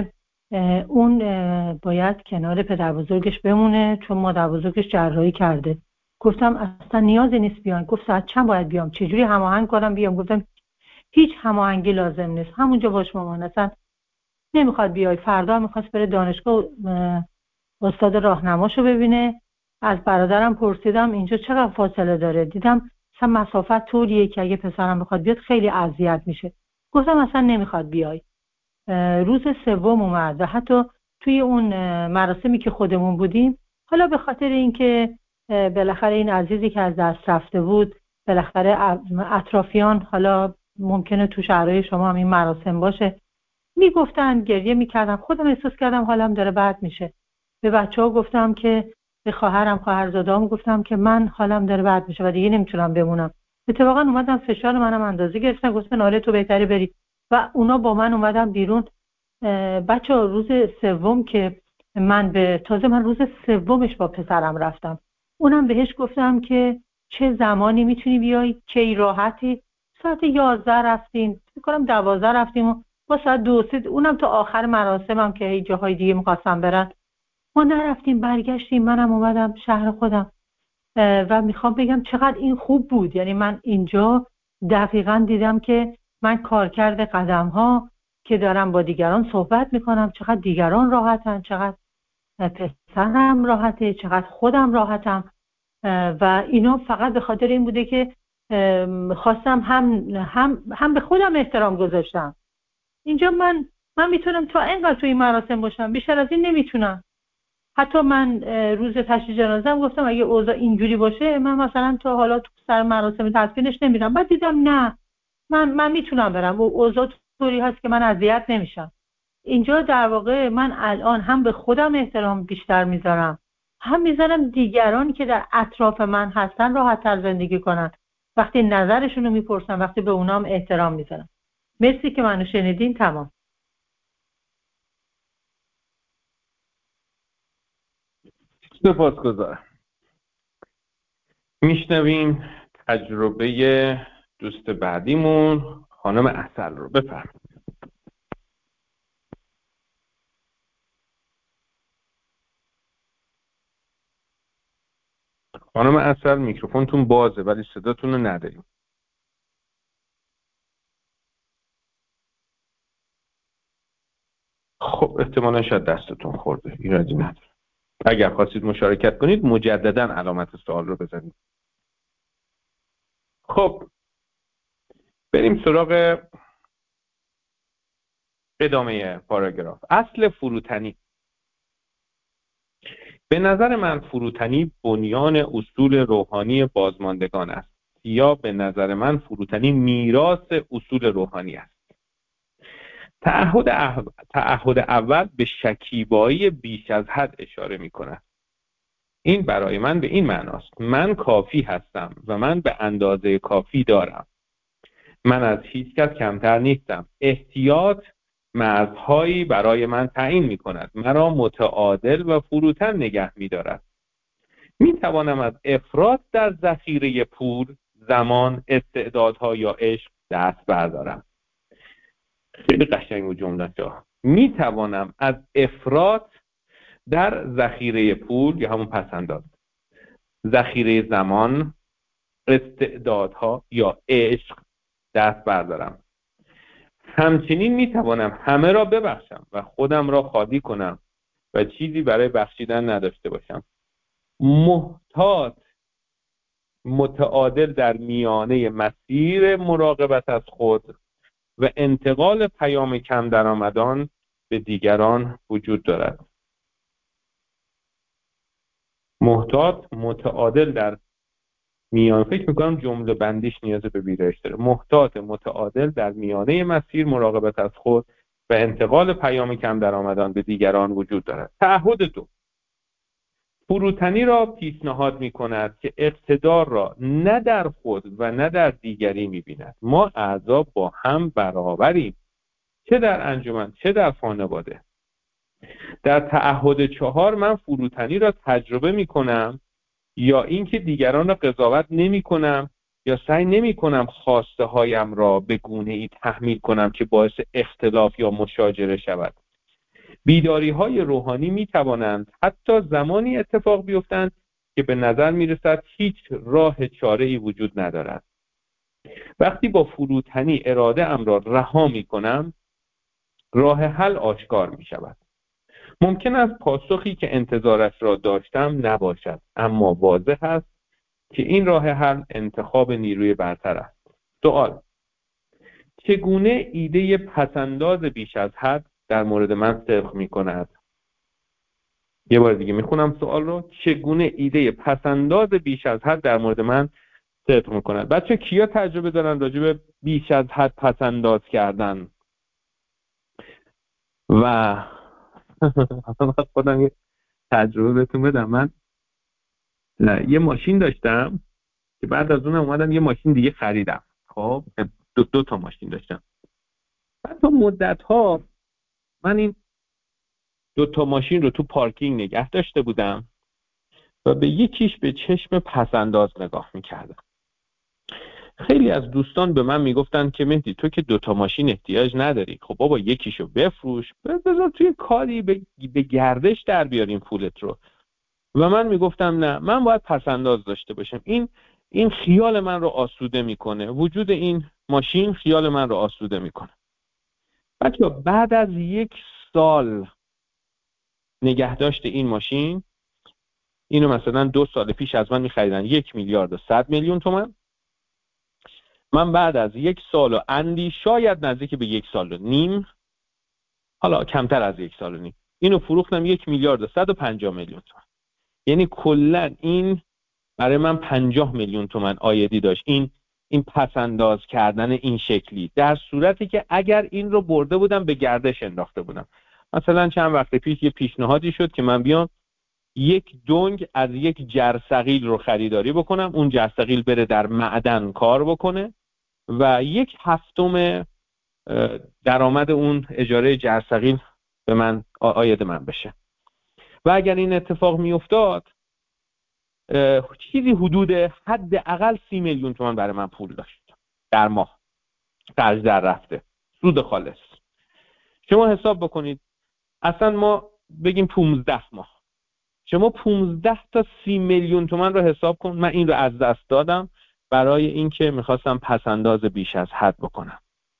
اون باید کنار پدر بزرگش بمونه چون مادر بزرگش جراحی کرده. گفتم اصلا نیازی نیست بیان. گفت ساعت چند باید بیام، چجوری هماهنگ کنم بیام؟ گفتم هیچ هماهنگی لازم نیست، همونجا باش مامان، اصلا نمیخواد بیای. فردا میخواست بره دانشگاه استاد راهنماشو ببینه. از برادرم پرسیدم اینجا چقدر فاصله داره، دیدم مثلا مسافت طوریه که اگه پسرم بخواد بیاد خیلی اذیت میشه. گفتم اصلا نمیخواد بیای. روز سوم اومد و حتی توی اون مراسمی که خودمون بودیم، حالا به خاطر اینکه بالاخره این عزیزی که از دست رفته بود، بالاخره اطرافیان، حالا ممکنه تو شهرهای شما هم این مراسم باشه، میگفتن، گریه میکردم. خودم احساس کردم حالم داره بد میشه. به بچه‌ها گفتم که، به خواهرم، خواهرزاده‌ام گفتم که من حالم داره بد میشه و دیگه نمیتونم بمونم. اتفاقا اومدم فشار منم اندازه گرفتن، گفتن آره تو بهتره بری و اونا با من اومدم بیرون. بچه‌ها روز سوم که من من روز سومش با پسرم رفتم، اونم بهش گفتم که چه زمانی میتونی بیای، کی راحتی. ساعت 11 رفتیم، فکر کنم 12 رفتیم و با ساعت 2-3 اونم تا آخر مراسمم که هی جاهای دیگه می‌خواستم برن ما نرفتیم، برگشتیم. منم اومدم شهر خودم و میخوام بگم چقدر این خوب بود. یعنی من اینجا دقیقاً دیدم که من کارکرد قدم‌ها که دارم با دیگران صحبت میکنم، چقدر دیگران راحتن، چقدر پسرم راحته، چقدر خودم راحتم. و اینا فقط به خاطر این بوده که خواستم هم به خودم احترام گذاشتم. اینجا من میتونم تا اینقدر توی این مراسم باشم، بیشتر از این نمیتونم. حتی من روز تشییع جنازه‌ام گفتم اگه اوضاع اینجوری باشه من مثلا تا حالا تو سر مراسم تدفینش نمیرم. بعد دیدم نه، من میتونم برم، اوضاع طوری هست که من اذیت نمیشم. اینجا در واقع من الان هم به خودم احترام بیشتر میذارم، هم میذارم دیگران که در اطراف من هستن راحت‌تر زندگی کنن. وقتی نظرشون رو میپرسم، وقتی به اونام احترام میذارم. مرسی که منو شنیدین. تمام. سپاسگزارم. میشنویم تجربه دوست بعدیمون خانم عسل رو. بفرمایید. خانم عسل میکروفونتون بازه ولی صداتون رو نداریم. خب احتمالا شاید دستتون خورده، ایرادی نداره. اگر خواستید مشارکت کنید مجددا علامت سوال رو بزنید. خب بریم سراغ ادامه پاراگراف. اصل فروتنی. به نظر من فروتنی بنیان اصول روحانی بازماندگان است، یا به نظر من فروتنی میراث اصول روحانی است. تعهد اول به شکیبایی بیش از حد اشاره می کند. این برای من به این معناست: من کافی هستم و من به اندازه کافی دارم. من از هیچ کس کمتر نیستم. احتیاط مرزهایی برای من تعیین می کند. مرا متعادل و فروتن نگه می دارد. می توانم از افراط در ذخیره پول، زمان، استعدادها یا عشق دست بردارم. خیلی قشنگ و جمله‌ها. می توانم از افراط در ذخیره پول یا همون پسنداز، ذخیره زمان، استعدادها یا عشق دست بردارم. همچنین می توانم همه را ببخشم و خودم را خالی کنم و چیزی برای بخشیدن نداشته باشم. محتاط، متعادل در میانه مسیر مراقبت از خود و انتقال پیام کم درآمدان به دیگران وجود دارد. محتاط، متعادل در میانه، فکر میکنم جمله بندیش نیاز به ویرایش داره. محتاط، متعادل در میانه مسیر مراقبت از خود و انتقال پیام کم درآمدان به دیگران وجود دارد. تعهد دو. فروتنی را پیشنهاد می کند که اقتدار را نه در خود و نه در دیگری می بیند. ما اعضا با هم برابریم، چه در انجمن چه در خانواده. در تعهد 4 من فروتنی را تجربه می کنم، یا اینکه دیگران را قضاوت نمی کنم یا سعی نمی کنم خواسته هایم را به گونه ای تحمیل کنم که باعث اختلاف یا مشاجره شود. بیداری‌های روحانی می‌توانند حتی زمانی اتفاق بیفتند که به نظر می‌رسد هیچ راه چاره‌ای وجود ندارد. وقتی با فروتنی اراده‌ام را رها می‌کنم، راه حل آشکار می‌شود. ممکن است پاسخی که انتظارش را داشتم نباشد، اما واضح است که این راه حل انتخاب نیروی برتر است. سوال: چگونه ایده پسنداز بیش از حد در مورد من صدق می‌کند؟ یه بار دیگه میخونم سوال رو. چگونه ایده پسنداز بیش از حد در مورد من صدق می‌کند؟ بچه کیا تجربه دارن راجع به بیش از حد پسنداز کردن؟ و خودم یه تجربه بهتون بدم. من یه ماشین داشتم که بعد از اونم اومدم یه ماشین دیگه خریدم. خب دو تا ماشین داشتم. بعد تا مدت‌ها من این 2 تا ماشین رو تو پارکینگ نگه داشته بودم و به یکیش به چشم پسنداز نگاه می‌کردم. خیلی از دوستان به من میگفتن که مهدی تو که 2 تا ماشین احتیاج نداری، خب بابا یکیشو بفروش، بذار توی کاری به گردش در بیاریم پولت رو. و من میگفتم نه، من باید پسنداز داشته باشم. این خیال من رو آسوده میکنه، وجود این ماشین خیال من رو آسوده میکنه. بچه بعد از 1 سال نگهداشت این ماشین، اینو مثلا 2 سال پیش از من میخریدن 1 میلیارد و 100 میلیون تومان. من بعد از 1 سال و اندی، شاید نزدیک به 1 سال و نیم، حالا کمتر از 1 سال و نیم، اینو فروختم 1 میلیارد و 150 میلیون تومان. یعنی کلا این برای من 50 میلیون تومان عایدی داشت. این پسنداز کردن این شکلی، در صورتی که اگر این رو برده بودم به گردش انداخته بودم. مثلا چند وقت پیش یه پیشنهادی شد که من بیام 1 دنگ از 1 جرثقیل رو خریداری بکنم، اون جرثقیل بره در معدن کار بکنه و 1/7 درآمد اون اجاره جرثقیل به من عاید من بشه. و اگر این اتفاق میافتاد چیزی حدود حداقل 30 میلیون تومان برای من پول داشت در ماه، خرج در رفته، سود خالص. شما حساب بکنید، اصلا ما بگیم 15 ماه، شما 15 تا 30 میلیون تومان رو حساب کن. من این رو از دست دادم برای اینکه میخواستم پسنداز بیش از حد بکنم.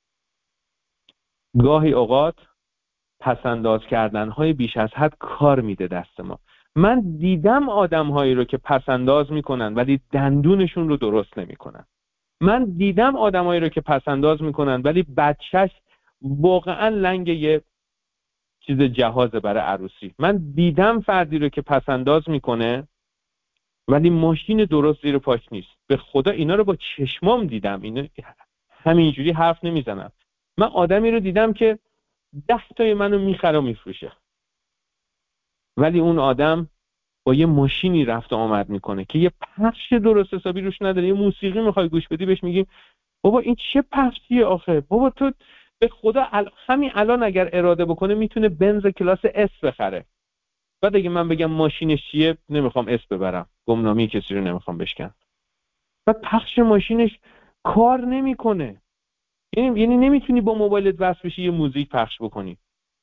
گاهی اوقات پسنداز کردنهای بیش از حد کار میده دست ما. من دیدم آدمهایی رو که پسنداز میکنن ولی دندونشون رو درست نمیکنن. من دیدم آدمهایی رو که پسنداز میکنن ولی بچهش واقعا لنگ یه چیز جهازه برای عروسی. من دیدم فردی رو که پسنداز میکنه ولی ماشین درست زیر پاش نیست. به خدا اینا رو با چشمام دیدم. اینا همینجوری حرف نمیزنم. من آدمی رو دیدم که 10 تای منو میخره و میفروشه، ولی اون آدم با یه ماشینی رفت و آمد میکنه که یه پخش درست حسابی روش نداره. یه موسیقی میخوای گوش بدی بهش میگیم بابا این چه پخشیه آخه، بابا تو به خدا همین الان اگر اراده بکنه میتونه بنز کلاس اس بخره. بعد اگه من بگم ماشینش چیه، نمیخوام اس ببرم، گمنامی کسی رو نمیخوام بشکن. بعد پخش ماشینش کار نمیکنه. یعنی نمیتونی با موبایلت وصل بشی یه موزیک پخش بکنی.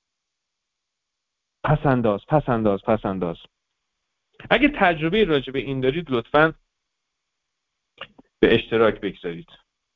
پسنداز. اگه تجربه راجع به این دارید لطفاً به اشتراک بگذارید.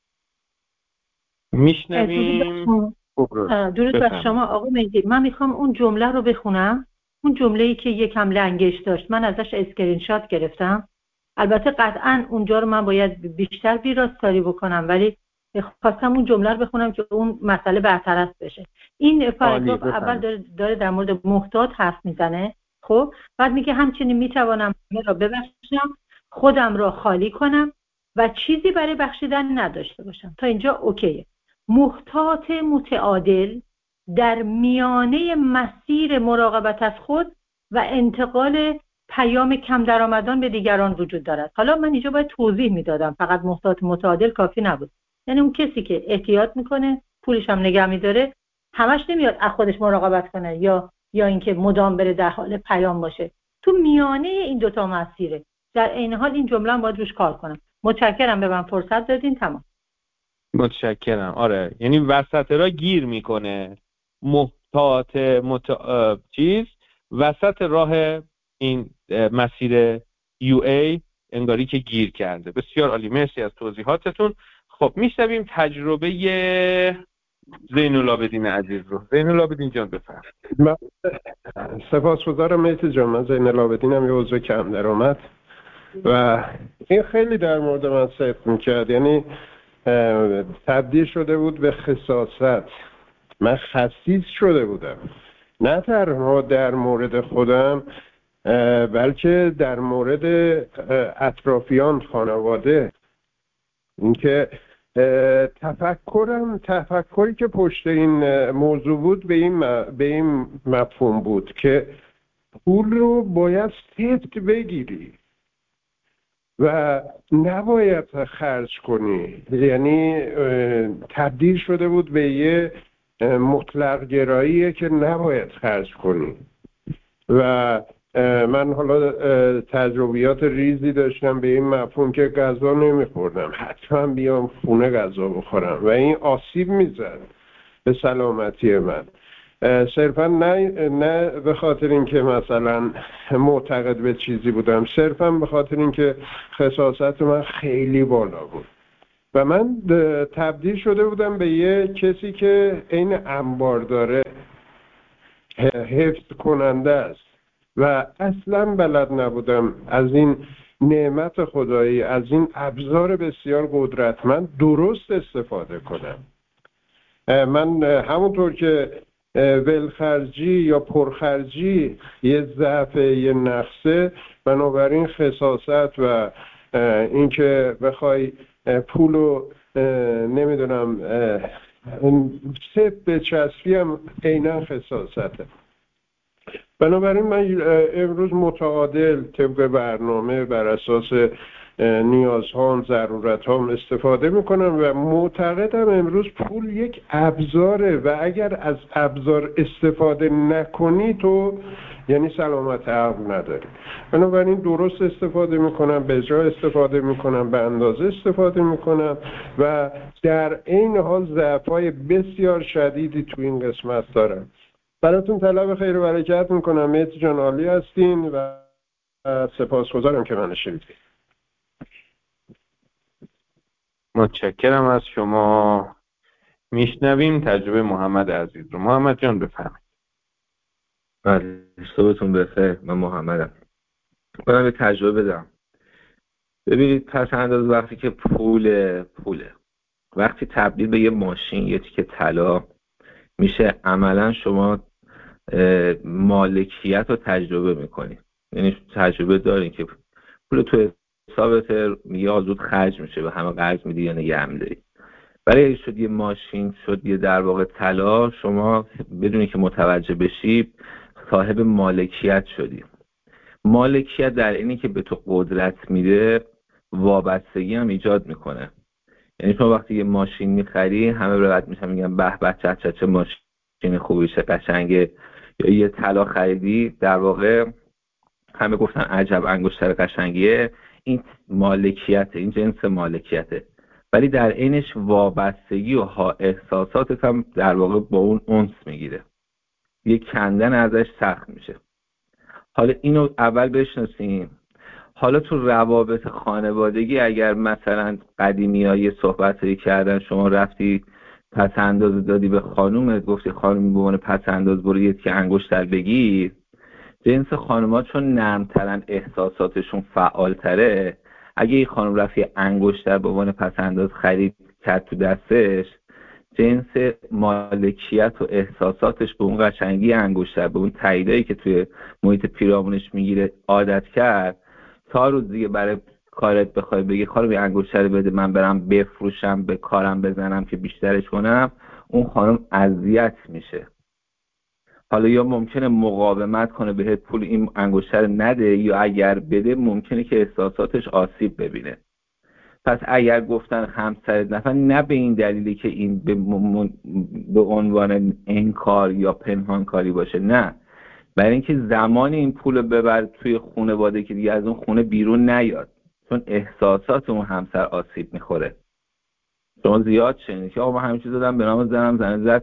میشنویم. درود بر شما آقا مهدی. من میخوام اون جمله رو بخونم، اون جمله‌ای که یکم لنگش داشت. من ازش اسکرین شات گرفتم. البته قطعاً اونجا رو من باید بیشتر ویراستاری بکنم، ولی خواستم اون جمله رو بخونم که اون مسئله برطرف بشه. این پاراگراف اول داره در مورد محتاط حرف میزنه. خب بعد میگه همچنین میتوانم همه را ببخشم، خودم را خالی کنم و چیزی برای بخشیدن نداشته باشم. تا اینجا اوکیه. محتاط متعادل در میانه مسیر مراقبت از خود و انتقال پیام کم درآمدان به دیگران وجود دارد. حالا من اینجا باید توضیح میدادم، فقط محتاط متعادل کافی نبود. یعنی اون کسی که احتیاط میکنه، پولش هم نگه میداره، همش نمیاد از خودش مراقبت کنه یا اینکه مدام بره در حال پیام باشه. تو میانه این دوتا مسیره. در عین حال این جمله هم باید روش کار کنم. متشکرم به من فرصت دادین. تمام. متشکرم. آره، یعنی وسط را گیر میکنه. چیز وسط راه این مسیر UA انگاری که گیر کرده. بسیار عالی، مرسی از توضیحاتتون. خب میشنویم تجربه زین العابدین عزیز رو. زین العابدین جان بفرمایید. سپاسگزارم مهدی جان. من زین العابدینم، یه عضو کم درآمد و این خیلی در مورد من صدق میکرد. یعنی تبدیل شده بود به خساست. من خسیس شده بودم، نه تنها در مورد خودم بلکه در مورد اطرافیان، خانواده. اینکه تفکری که پشت این موضوع بود به این مفهوم بود که پول رو باید سفت بگیری و نباید خرج کنی. یعنی تبدیل شده بود به یه مطلق گراییه که نباید خرج کنی. و من حالا تجربیات ریزی داشتم به این مفهوم که غذا نمیخوردم، حتما بیام خونه غذا بخورم و این آسیب میزد به سلامتی من. صرفا نه به خاطر اینکه مثلا معتقد به چیزی بودم، صرفا به خاطر اینکه خساست من خیلی بالا بود و من تبدیل شده بودم به یه کسی که عین انبار داره، حفظ کننده است و اصلا بلد نبودم از این نعمت خدایی، از این ابزار بسیار قدرتمند درست استفاده کنم. من همونطور که ولخرجی یا پرخرجی یه ضعف، یه نقصه، بنابراین خساست و اینکه بخوای پولو نمیدونم سب به چسبی هم عیناً خساسته. بنابراین من امروز متعادل طبق برنامه بر اساس نیازهام، ضرورتهام استفاده میکنم و معتقدم امروز پول یک ابزاره و اگر از ابزار استفاده نکنی تو یعنی سلامت عقل نداری. بنابراین درست استفاده میکنم، به جا استفاده میکنم، به اندازه استفاده میکنم و در عین حال ضعف‌های بسیار شدیدی تو این قسمت دارم. براتون طلب خیر و برکت میکنم. مهدی جان عالی هستین و سپاسگزارم که منو شنیدید. متشکرم از شما. میشنویم تجربه محمد عزیز رو. محمد جان بفرمایید. بله، صبحتون بخیر. من محمدم. من به تجربه بدم. ببینید، پس انداز وقتی که پوله وقتی تبدیل به یه ماشین، یه تیکه طلا میشه، عملا شما مالکیت رو تجربه میکنید. یعنی تجربه دارین که پول تو حسابت یا زود خرج میشه و همه قرض میدی یا نگه میداری. برای شد یه ماشین، شد یه در واقع طلا، شما بدونی که متوجه بشی صاحب مالکیت شدی. مالکیت در اینی که به تو قدرت میده، وابستگی هم ایجاد میکنه. یعنی شما وقتی یه ماشین میخری، همه رد میشن میگن به به چه ماشین خوبی، چه قشنگه. یا یه طلا خریدی، در واقع همه گفتن عجب انگشتر قشنگیه. این مالکیته، این جنس مالکیته. ولی در اینش وابستگی و احساساتت هم در واقع با اون انس میگیره. یه کندن ازش سخت میشه. حالا اینو اول بشناسیم. حالا تو روابط خانوادگی اگر مثلا قدیمی‌ها یه صحبتی کردن، شما رفتی پس انداز دادی به خانومت، گفتی خانوم به عنوان پس انداز برو یه تیکه انگشتر بگیر، جنس خانوما چون نرم‌ترن، احساساتشون فعال‌تره، اگه این خانم رفت یه انگشتر به عنوان پس انداز خرید کرد تو دستش، جنس مالکیت و احساساتش به اون قشنگی انگشتر، به اون تاییدایی که توی محیط پیرامونش میگیره عادت کرد، تا روز دیگه برای کارت بخوای بگی خانم یه انگشتر بده من برم بفروشم، به کارم بزنم که بیشترش کنم، اون خانم اذیت میشه. حالا یا ممکنه مقاومت کنه بهت پول این انگشتر نده، یا اگر بده ممکنه که احساساتش آسیب ببینه. پس اگر گفتن همسرت نفر، نه به این دلیلی که این به عنوان انکار یا پنهان کاری باشه، نه، برای اینکه زمانی این پول ببر توی خانواده که دیگه از اون خونه بیرون نیاد، چون احساسات اون همسر آسیب میخوره. شما زیاد شنید که آقا من همین چیز دادم به نام زنم، زنه زد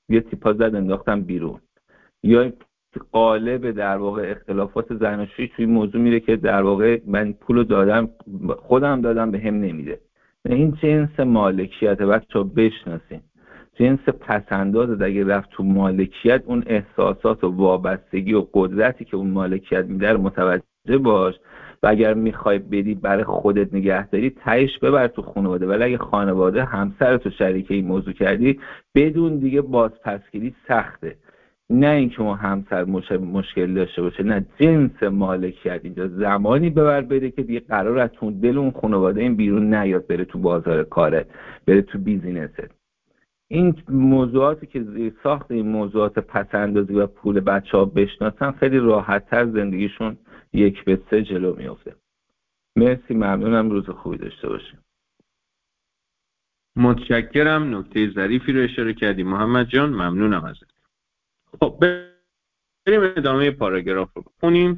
یه تیپا زد انداختم بیرون. یا قالب در واقع اختلافات زناشویی توی موضوع میره که در واقع من پولو دادم، خودم دادم، به هم نمیده. این جنس مالکیت بچه‌ها بشناسین. جنس پسنداز اگه رفت تو مالکیت، اون احساسات و وابستگی و قدرتی که اون مالکیت میده رو متوجه باش و اگر میخوای بدی برای خودت نگه داری تهش ببر تو خانواده. ولی اگه خانواده همسرت و شریکه این موضوع کردی، بدون دیگه بازپسگیری سخته. نه اینکه ما همسر مشکل داشته باشه، نه، جنس مالکیت اینجا زمانی ببر بده که دیگه قرار از تو دل اون خانواده این بیرون نیاد، بره تو بازار کاره، بره تو بیزینسه. این موضوعاتی که زیر ساخت این موضوعات پسندازی و پول بچه‌ها بشناسن، خیلی راحت‌تر زندگیشون 1-3 جلو میفته. مرسی، ممنونم، روز خوبی داشته باشیم. متشکرم، نکته ظریفی رو اشاره کردی محمد جان، ممنونم ازت. خب بریم ادامه پاراگراف رو بخونیم.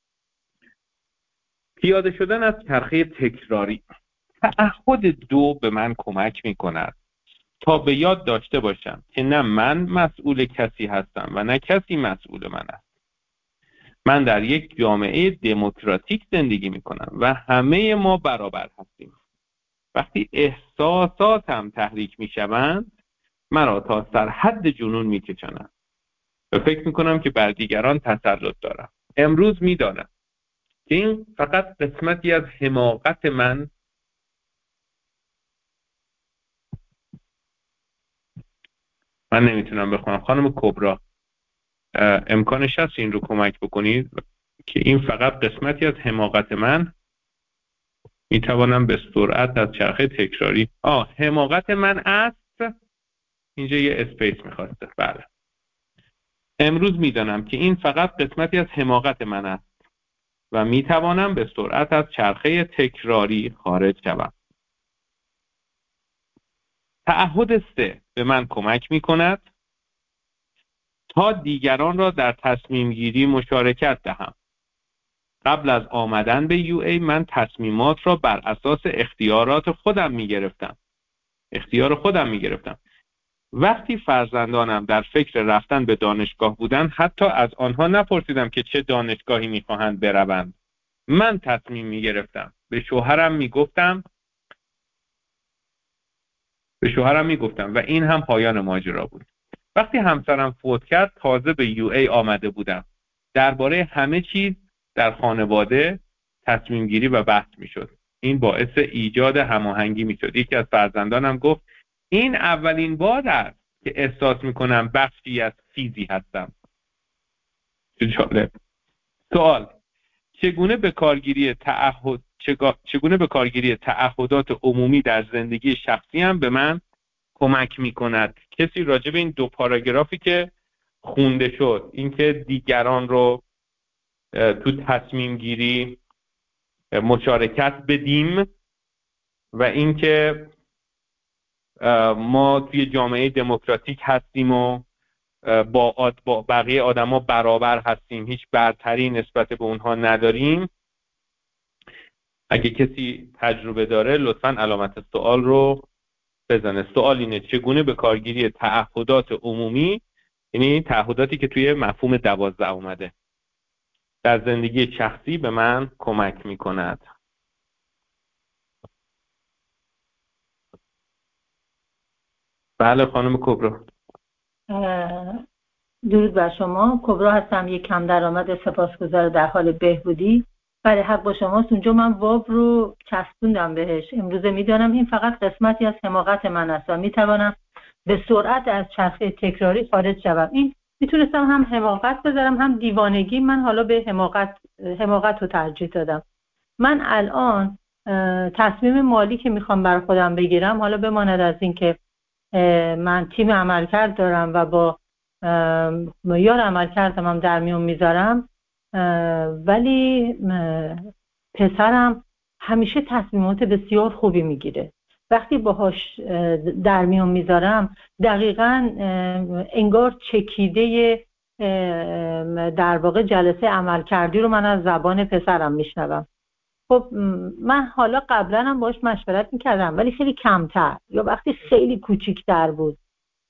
پیاده شدن از چرخه تکراری. تعهد 2 به من کمک می‌کند تا به یاد داشته باشم که نه من مسئول کسی هستم و نه کسی مسئول من است. من در یک جامعه دموکراتیک زندگی می‌کنم و همه ما برابر هستیم. وقتی احساساتم تحریک می‌شوند، مرا تا سرحد جنون می‌کشانند و فکر می‌کنم که بر دیگران تسلط دارم. امروز می‌دانم که این فقط قسمتی از حماقت من نمیتونم بخونم. خانم کبرا، امکانش هست این رو کمک بکنید که این فقط قسمتی از حماقت من، میتوانم به سرعت از چرخه تکراری حماقت من است. اینجا یه اسپیس میخواسته. بله، امروز میدانم که این فقط قسمتی از حماقت من است و میتوانم به سرعت از چرخه تکراری خارج شوم. تعهد 3 به من کمک میکند تا دیگران را در تصمیم گیری مشارکت دهم. قبل از آمدن به UA من تصمیمات را بر اساس اختیار خودم میگرفتم. وقتی فرزندانم در فکر رفتن به دانشگاه بودند، حتی از آنها نپرسیدم که چه دانشگاهی میخواهند بروند. من تصمیم میگرفتم. به شوهرم میگفتم و این هم پایان ماجرا بود. وقتی همسرم فوت کرد، تازه به UA آمده بودم. درباره همه چیز در خانواده تصمیم گیری و بحث می شد. این باعث ایجاد هماهنگی می شد. یکی از فرزندانم گفت این اولین بار است که احساس می کنم بخشی از چیزی هستم. چه جالب. سوال: چگونه به کارگیری تعهدات عمومی در زندگی شخصی هم به من کمک می کند؟ کسی راجع به این 2 پاراگرافی که خونده شد، اینکه دیگران رو تو تصمیم گیری مشارکت بدیم و اینکه ما توی جامعه دموکراتیک هستیم و با بقیه آدما برابر هستیم، هیچ برتری نسبت به اونها نداریم. اگه کسی تجربه داره لطفاً علامت سوال رو بزنه. سوال اینه: چگونه به کارگیری تعهدات عمومی، یعنی تعهداتی که توی مفهوم 12 اومده، در زندگی شخصی به من کمک میکند؟ بله خانم کبرا. درود بر شما. کبرا هستم، یک کم درآمد سپاسگزار در حال بهبودی. بله، حق با شماست. اونجا من واو رو چسبوندم بهش. امروز میدانم این فقط قسمتی از حماقت من است و میتوانم به سرعت از چرخه تکراری خارج شوم. این میتونستم هم حماقت بذارم هم دیوانگی. من حالا به حماقت رو ترجیح دادم. من الان تصمیم مالی که میخوام بر خودم بگیرم، حالا بماند از این که من تیم عملکرد دارم و با معیار عملکردم هم در میون میذارم، ولی پسرم همیشه تصمیمات بسیار خوبی میگیره. وقتی باهاش در میون میذارم دقیقاً انگار چکیده در واقع جلسه عملکردی رو من از زبان پسرم میشنوم. خب من حالا قبلا هم باهاش مشورت میکردم ولی خیلی کمتر، یا وقتی خیلی کوچیک‌تر بود.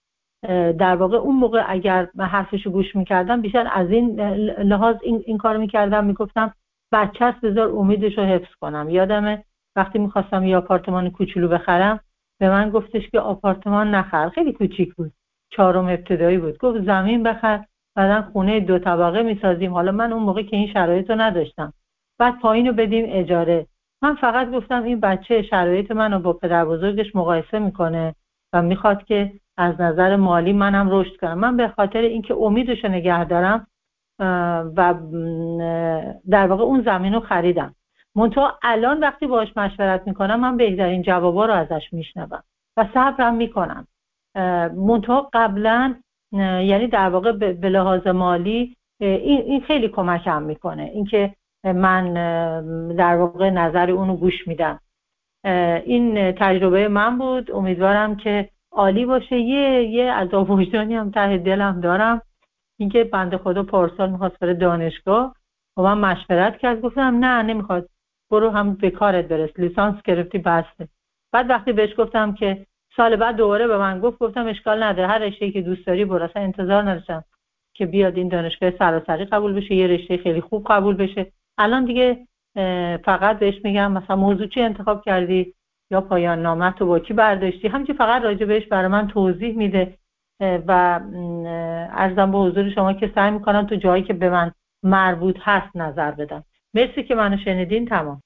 در واقع اون موقع اگر من حرفشو گوش میکردم بیشتر از این لحاظ این کارو میکردم، میگفتم بچه هست بذار امیدشو حفظ کنم. یادمه وقتی میخواستم یه آپارتمان کوچولو بخرم به من گفتش که آپارتمان نخر، خیلی کوچیک بود، 4م ابتدایی بود، گفت زمین بخر بعدن خونه 2 طبقه میسازیم. حالا من اون موقع که این شرایطو نداشتم، بعد پایینو بدیم اجاره. من فقط گفتم این بچه شرایط منو با پدر بزرگش مقایسه میکنه و میخواد که از نظر مالی منم رشد کنم. من به خاطر اینکه امیدشو نگه دارم و در واقع اون زمینو خریدم. منتها الان وقتی باهاش مشورت میکنم من بهترین جوابا رو ازش میشنوم و صبرم میکنم. منتها قبلا یعنی در واقع به لحاظ مالی این خیلی کمکم میکنه، اینکه من در واقع نظر اونو گوش میدم. این تجربه من بود، امیدوارم که عالی باشه. یه عذاب وجدانی هم ته دلم دارم، اینکه بنده خدا پارسال میخواست بره دانشگاه و من مشورت کرد، گفتم نه نمیخواد، برو هم به کارت برس، لیسانس گرفتی بسته. بعد وقتی بهش گفتم که سال بعد دوباره به من گفتم اشکال نداره، هر رشته‌ای که دوست داری برو، اصلا انتظار نداشتم که بیاد این دانشگاه سراسری قبول بشه، یه رشته خیلی خوب قبول بشه. الان دیگه فقط بهش میگم مثلا موضوع چی انتخاب کردی یا پایان نامه تو با کی برداشتی، همینجوری فقط راجع بهش برای من توضیح میده و عرضم به حضور شما که سعی میکنم تو جایی که به من مربوط هست نظر بدم. مرسی که منو شنیدین. تمام.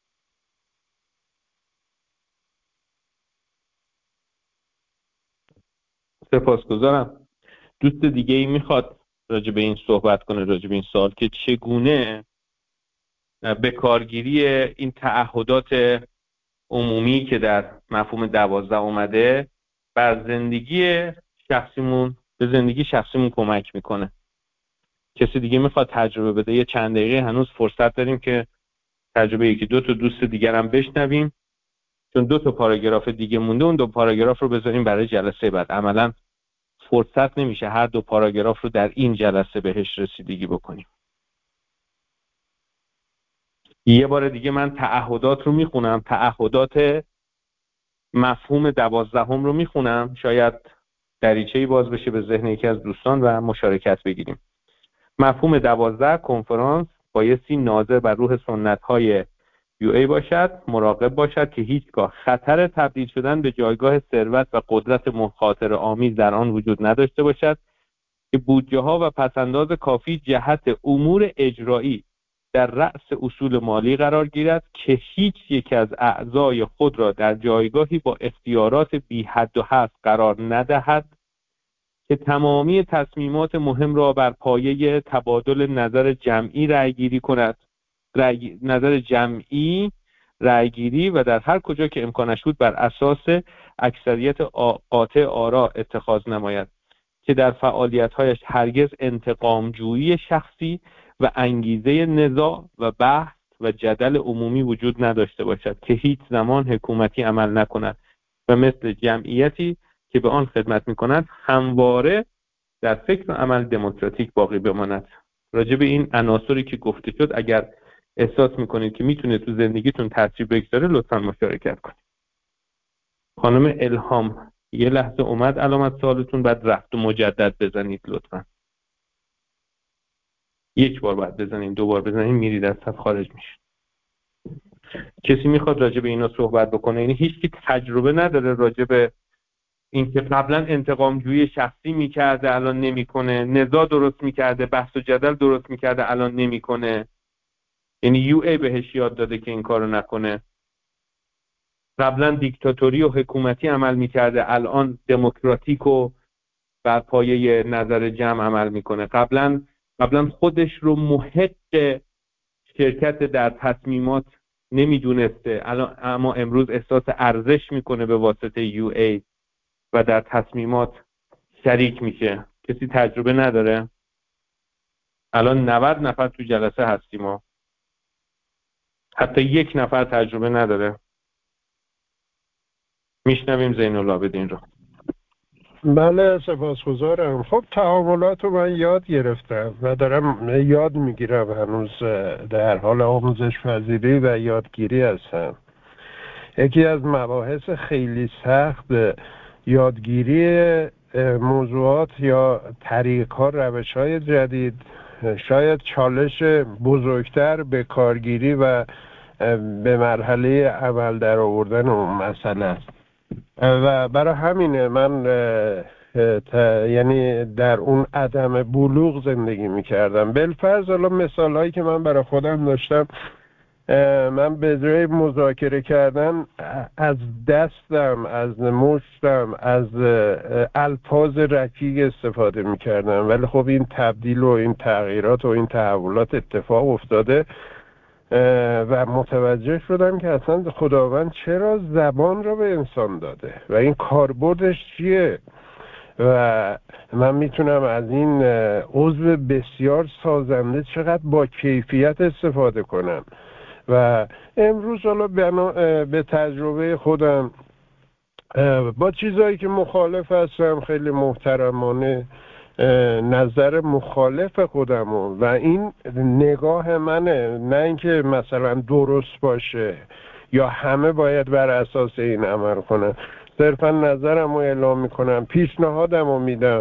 سپاسگزارم. دوست دیگه ای میخواد راجع به این صحبت کنه، راجع به این سوال که چگونه به کارگیری این تعهدات عمومی که در مفهوم 12 اومده بر زندگی شخصیمون، به زندگی شخصیمون کمک میکنه. کسی دیگه میخواد تجربه بده؟ یه چند دقیقه هنوز فرصت داریم که تجربه 1-2 تا دوست دیگر هم بشنویم، چون 2 تا پاراگراف دیگه مونده. اون 2 پاراگراف رو بذاریم برای جلسه بعد. عملاً فرصت نمیشه هر 2 پاراگراف رو در این جلسه بهش رسیدگی بکنیم. یه بار دیگه من تعهدات رو میخونم، تعهدات مفهوم 12 رو میخونم، شاید دریچه‌ای باز بشه به ذهن یکی از دوستان و مشارکت بگیریم. مفهوم 12 کنفرانس بایستی ناظر بر روح سنت‌های UA باشد، مراقب باشد که هیچگاه خطر تبدیل شدن به جایگاه ثروت و قدرت مخاطره آمیز در آن وجود نداشته باشد، که بودجه‌ها و پسنداز کافی جهت امور اجرایی در رأس اصول مالی قرار گیرد، که هیچ یک از اعضای خود را در جایگاهی با اختیارات بی حد و حصر قرار ندهد، که تمامی تصمیمات مهم را بر پایه تبادل نظر جمعی رأی‌گیری کند، نظر جمعی رأی‌گیری و در هر کجا که امکانش بود بر اساس اکثریت قاطع آرا اتخاذ نماید، که در فعالیت‌هایش هرگز انتقام‌جویی شخصی و انگیزه نزاع و بحث و جدل عمومی وجود نداشته باشد، که هیچ زمان حکومتی عمل نکند و مثل جمعیتی که به آن خدمت می‌کند همواره در فکر و عمل دموکراتیک باقی بماند. راجع به این عناصری که گفته شد اگر احساس می‌کنید که می‌تونه تو زندگیتون تاثیر بگذاره لطفاً مشارکت کنید. خانم الهام یه لحظه اومد علامت سوالتون، بعد رفت و مجدد بزنید لطفاً. 1 بار بعد بزنید، 2 بار بزنید میرید از صف خارج میشید. کسی میخواد راجع به اینا صحبت بکنه؟ یعنی هیچ کی تجربه نداره راجع به اینکه قبلا انتقام جویی شخصی میکرده الان نمیکنه، نزاع درست میکرده، بحث و جدل درست میکرده الان نمیکنه، یعنی UA بهش یاد داده که این کارو نکنه. قبلا دیکتاتوری و حکومتی عمل میکرده الان دموکراتیک و بر پایه نظر جمع عمل میکنه. قبلا خودش رو محق شرکت در تصمیمات نمیدونسته، اما امروز احساس ارزش میکنه به واسطه UA و در تصمیمات شریک میشه. کسی تجربه نداره؟ الان 90 نفر تو جلسه هستیم ما، حتی 1 نفر تجربه نداره. میشنویم زین العابدین رو. بله سپاسگزارم. خب تعاملات رو من یاد گرفتم و دارم یاد میگیرم، هنوز در حال آموزش پذیری و یادگیری هستم. یکی از مباحث خیلی سخت یادگیری موضوعات یا طریق‌ها، روش‌های جدید، شاید چالش بزرگتر به کارگیری و به مرحله عمل در آوردن اون مسئله است و برای همینه من یعنی در اون عدم بلوغ زندگی میکردم. بالفرض حالا مثال هایی که من برای خودم داشتم، من به جای مذاکره کردن از دستم، از مشتم، از الفاظ رکیک استفاده میکردم، ولی خب این تبدیل و این تغییرات و این تحولات اتفاق افتاده و متوجه شدم که اصلا خداوند چرا زبان را به انسان داده و این کاربردش چیه و من میتونم از این عضو بسیار سازنده چقدر با کیفیت استفاده کنم. و امروز حالا به تجربه خودم با چیزایی که مخالف هستم خیلی محترمانه نظر مخالف خودمو و این نگاه منه، نه اینکه مثلا درست باشه یا همه باید بر اساس این عمل کنن، صرفا نظرم رو اعلام میکنم، پیشنهادم رو میدم.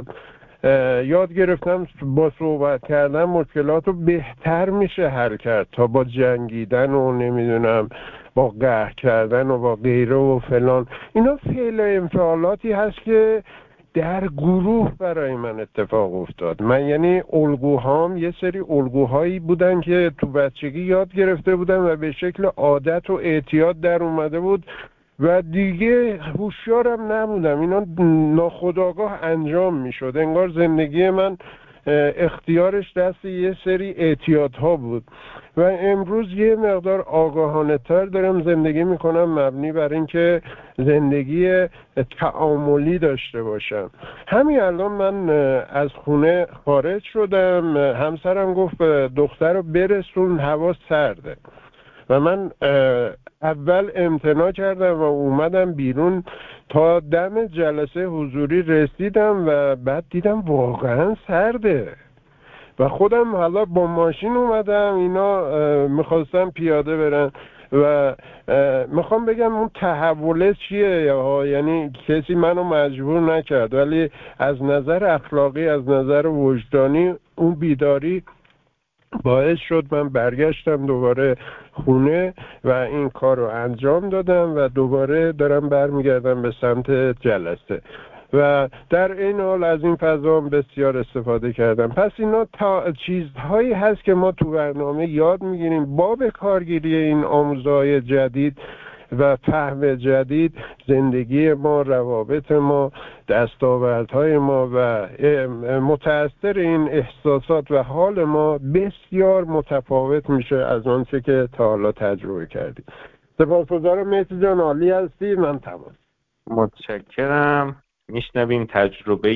یاد گرفتم با صحبت کردن مشکلات رو بهتر میشه حل کرد تا با جنگیدن و نمیدونم با قهر کردن و با غیره و فلان. اینا فعل انفعالاتی هست که در گروه برای من اتفاق افتاد. من یعنی الگوهام یه سری الگوهایی بودن که تو بچگی یاد گرفته بودم و به شکل عادت و اعتیاد در اومده بود و دیگه هوشیارم نبودم، اینا ناخودآگاه انجام میشد. انگار زندگی من اختیارش دست یه سری اعتیادها بود و امروز یه مقدار آگاهانه تر دارم زندگی میکنم، مبنی بر اینکه زندگی تعاملی داشته باشم. همین الان من از خونه خارج شدم، همسرم گفت دختر رو برسون هوا سرده و من اول امتناع کردم و اومدم بیرون تا دم جلسه حضوری رسیدم و بعد دیدم واقعا سرده و خودم حالا با ماشین اومدم، اینا میخواستم پیاده برن و میخوام بگم اون تحوله چیه، یعنی کسی منو مجبور نکرد، ولی از نظر اخلاقی، از نظر وجدانی اون بیداری باعث شد من برگشتم دوباره خونه و این کار رو انجام دادم و دوباره دارم برمیگردم به سمت جلسه و در این حال از این فضا بسیار استفاده کردم. پس اینا چیزهایی هست که ما تو برنامه یاد میگیریم. باب کارگیری این آموزهای جدید و فهم جدید زندگی ما، روابط ما، دستاوردهای ما و متأثر این احساسات و حال ما بسیار متفاوت میشه از آنچه که تا حالا تجربه کردیم. سپاسگزارم مهدی جان، عالی هستی. من تمام. متشکرم. میشنویم تجربه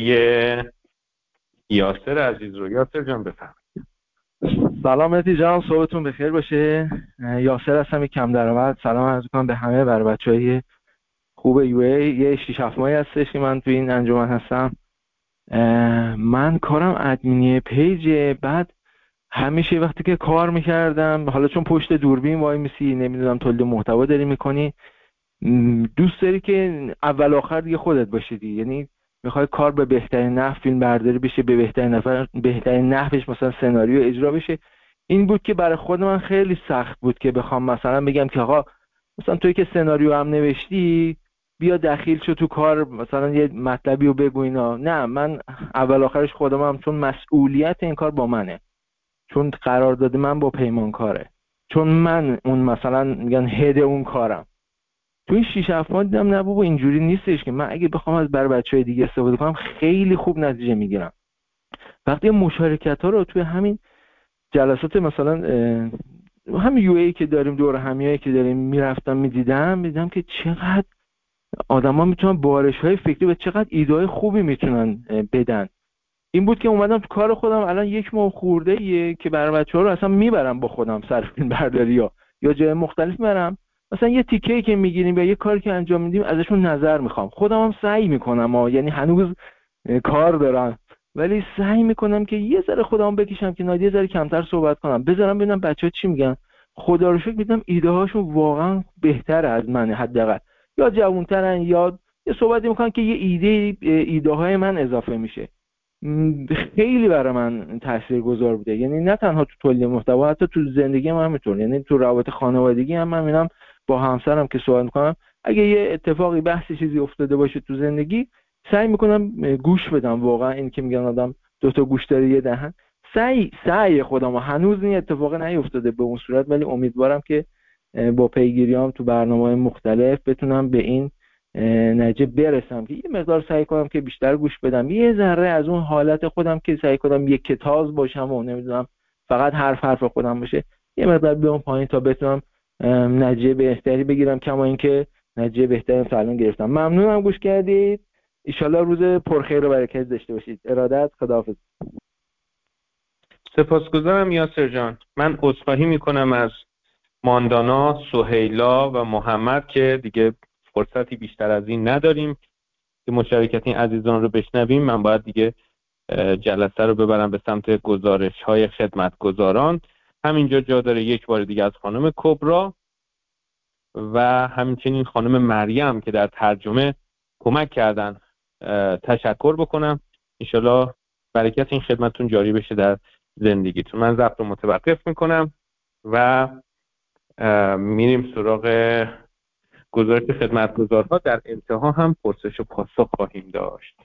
یاسر عزیز رو. یاسر جان بفرمایید. سلام مهدی جان، صبحتون بخیر باشه. یاسر هستم، کم درآمد. سلام عرض می‌کنم به همه، برای بچه‌های خوب یو ای. یه 6-7 ماهی هستش که من تو این انجمن هستم. من کارم ادمینی پیج. بعد همیشه وقتی که کار میکردم، حالا چون پشت دوربین وای میسی، نمیدونم تولید محتوا داری میکنی، دوست داری که اول آخر دیگه خودت باشی دیگه، یعنی میخوای کار به بهترین نحو فیلم برداری بشه، به بهترین نحوش مثلا سناریو اجرا بشه. این بود که برای خود من خیلی سخت بود که بخوام مثلا بگم که آقا مثلا توی که سناریو هم نوشتی بیا دخیل شو تو کار، مثلا یه مطلبی رو بگو اینا. نه، من اول آخرش خودم هم، چون مسئولیت این کار با منه، چون قرارداد من با پیمانکاره، چون من اون مثلا میگن هد اون کارم. تو این 6-7 ماه دیدم نه بابا اینجوری نیستش که من اگه بخوام از برای بچهای دیگه استفاده کنم خیلی خوب نتیجه میگیرم. وقتی مشارکت ها رو توی همین جلسات مثلا همین یو ای که داریم، دور همیایی که داریم میرفتم میدیدم که چقدر آدما میتونن بارش‌های فکری و چقدر ایده‌های خوبی میتونن بدن. این بود که اومدم تو کار خودم. الان 1 ماه خورده‌ایه که برای بچه‌ها رو اصلا میبرم با خودم سر فیلم برداری یا جای مختلف میبرم، مثلا یه تیکه‌ای که میگیریم یا یه کاری که انجام میدیم ازشون نظر میخوام. خودم هم سعی میکنم یعنی هنوز کار دارم، ولی سعی میکنم که یه ذره خودم بکشم که یه ذره کمتر صحبت کنم، بذارم ببینم بچه‌ها چی میگن. خدا رو شکر دیدم ایده هاشون واقعا بهتره از منه، حداقل یا جوان‌ترن یا یه صحبتی میکنن که یه ایده های من اضافه میشه. خیلی برای من تاثیرگذار بوده، یعنی نه تنها تو تولید محتوا، حتی تو زندگی من همینطور، یعنی تو روابط خانوادگی هم من میبینم با همسرم که صحبت میکنم اگه یه اتفاقی بحث چیزی افتاده باشه تو زندگی سعی میکنم گوش بدم. واقعا این که میگن آدم دو تا گوش داره یه دهن، سعی خودم هنوز این اتفاق نیفتاده به اون صورت، ولی امیدوارم که با پیگیریام تو برنامه‌های مختلف بتونم به این نتیجه برسم که یه مقدار سعی کنم که بیشتر گوش بدم، یه ذره از اون حالت خودم که سعی کنم یک کتاز باشم و نمیدونم فقط حرف خودم باشه، یه مقدار بیام پایین تا بتونم نتیجه بهتری بگیرم، کما اینکه نتیجه بهتری تا الان گرفتم. ممنونم گوش کردید. ان شاءالله روز پرخیر و برکت داشته باشید. ارادت. خداحافظ. سپاسگزارم یاسر جان. من عذرخواهی میکنم از ماندانا، سهیلا و محمد که دیگه فرصتی بیشتر از این نداریم که مشارکت این عزیزان رو بشنویم. من باید دیگه جلسه رو ببرم به سمت گزارش های خدمتگزاران. همینجا جا داره یک بار دیگه از خانم کبرا و همچنین خانم مریم که در ترجمه کمک کردن تشکر بکنم. انشالله برکت این خدمتون جاری بشه در زندگیتون. من ضبط رو متوقف میکنم و میریم سراغ گزارش خدمتگزارها. در انتها هم پرسش و پاسخ خواهیم داشت.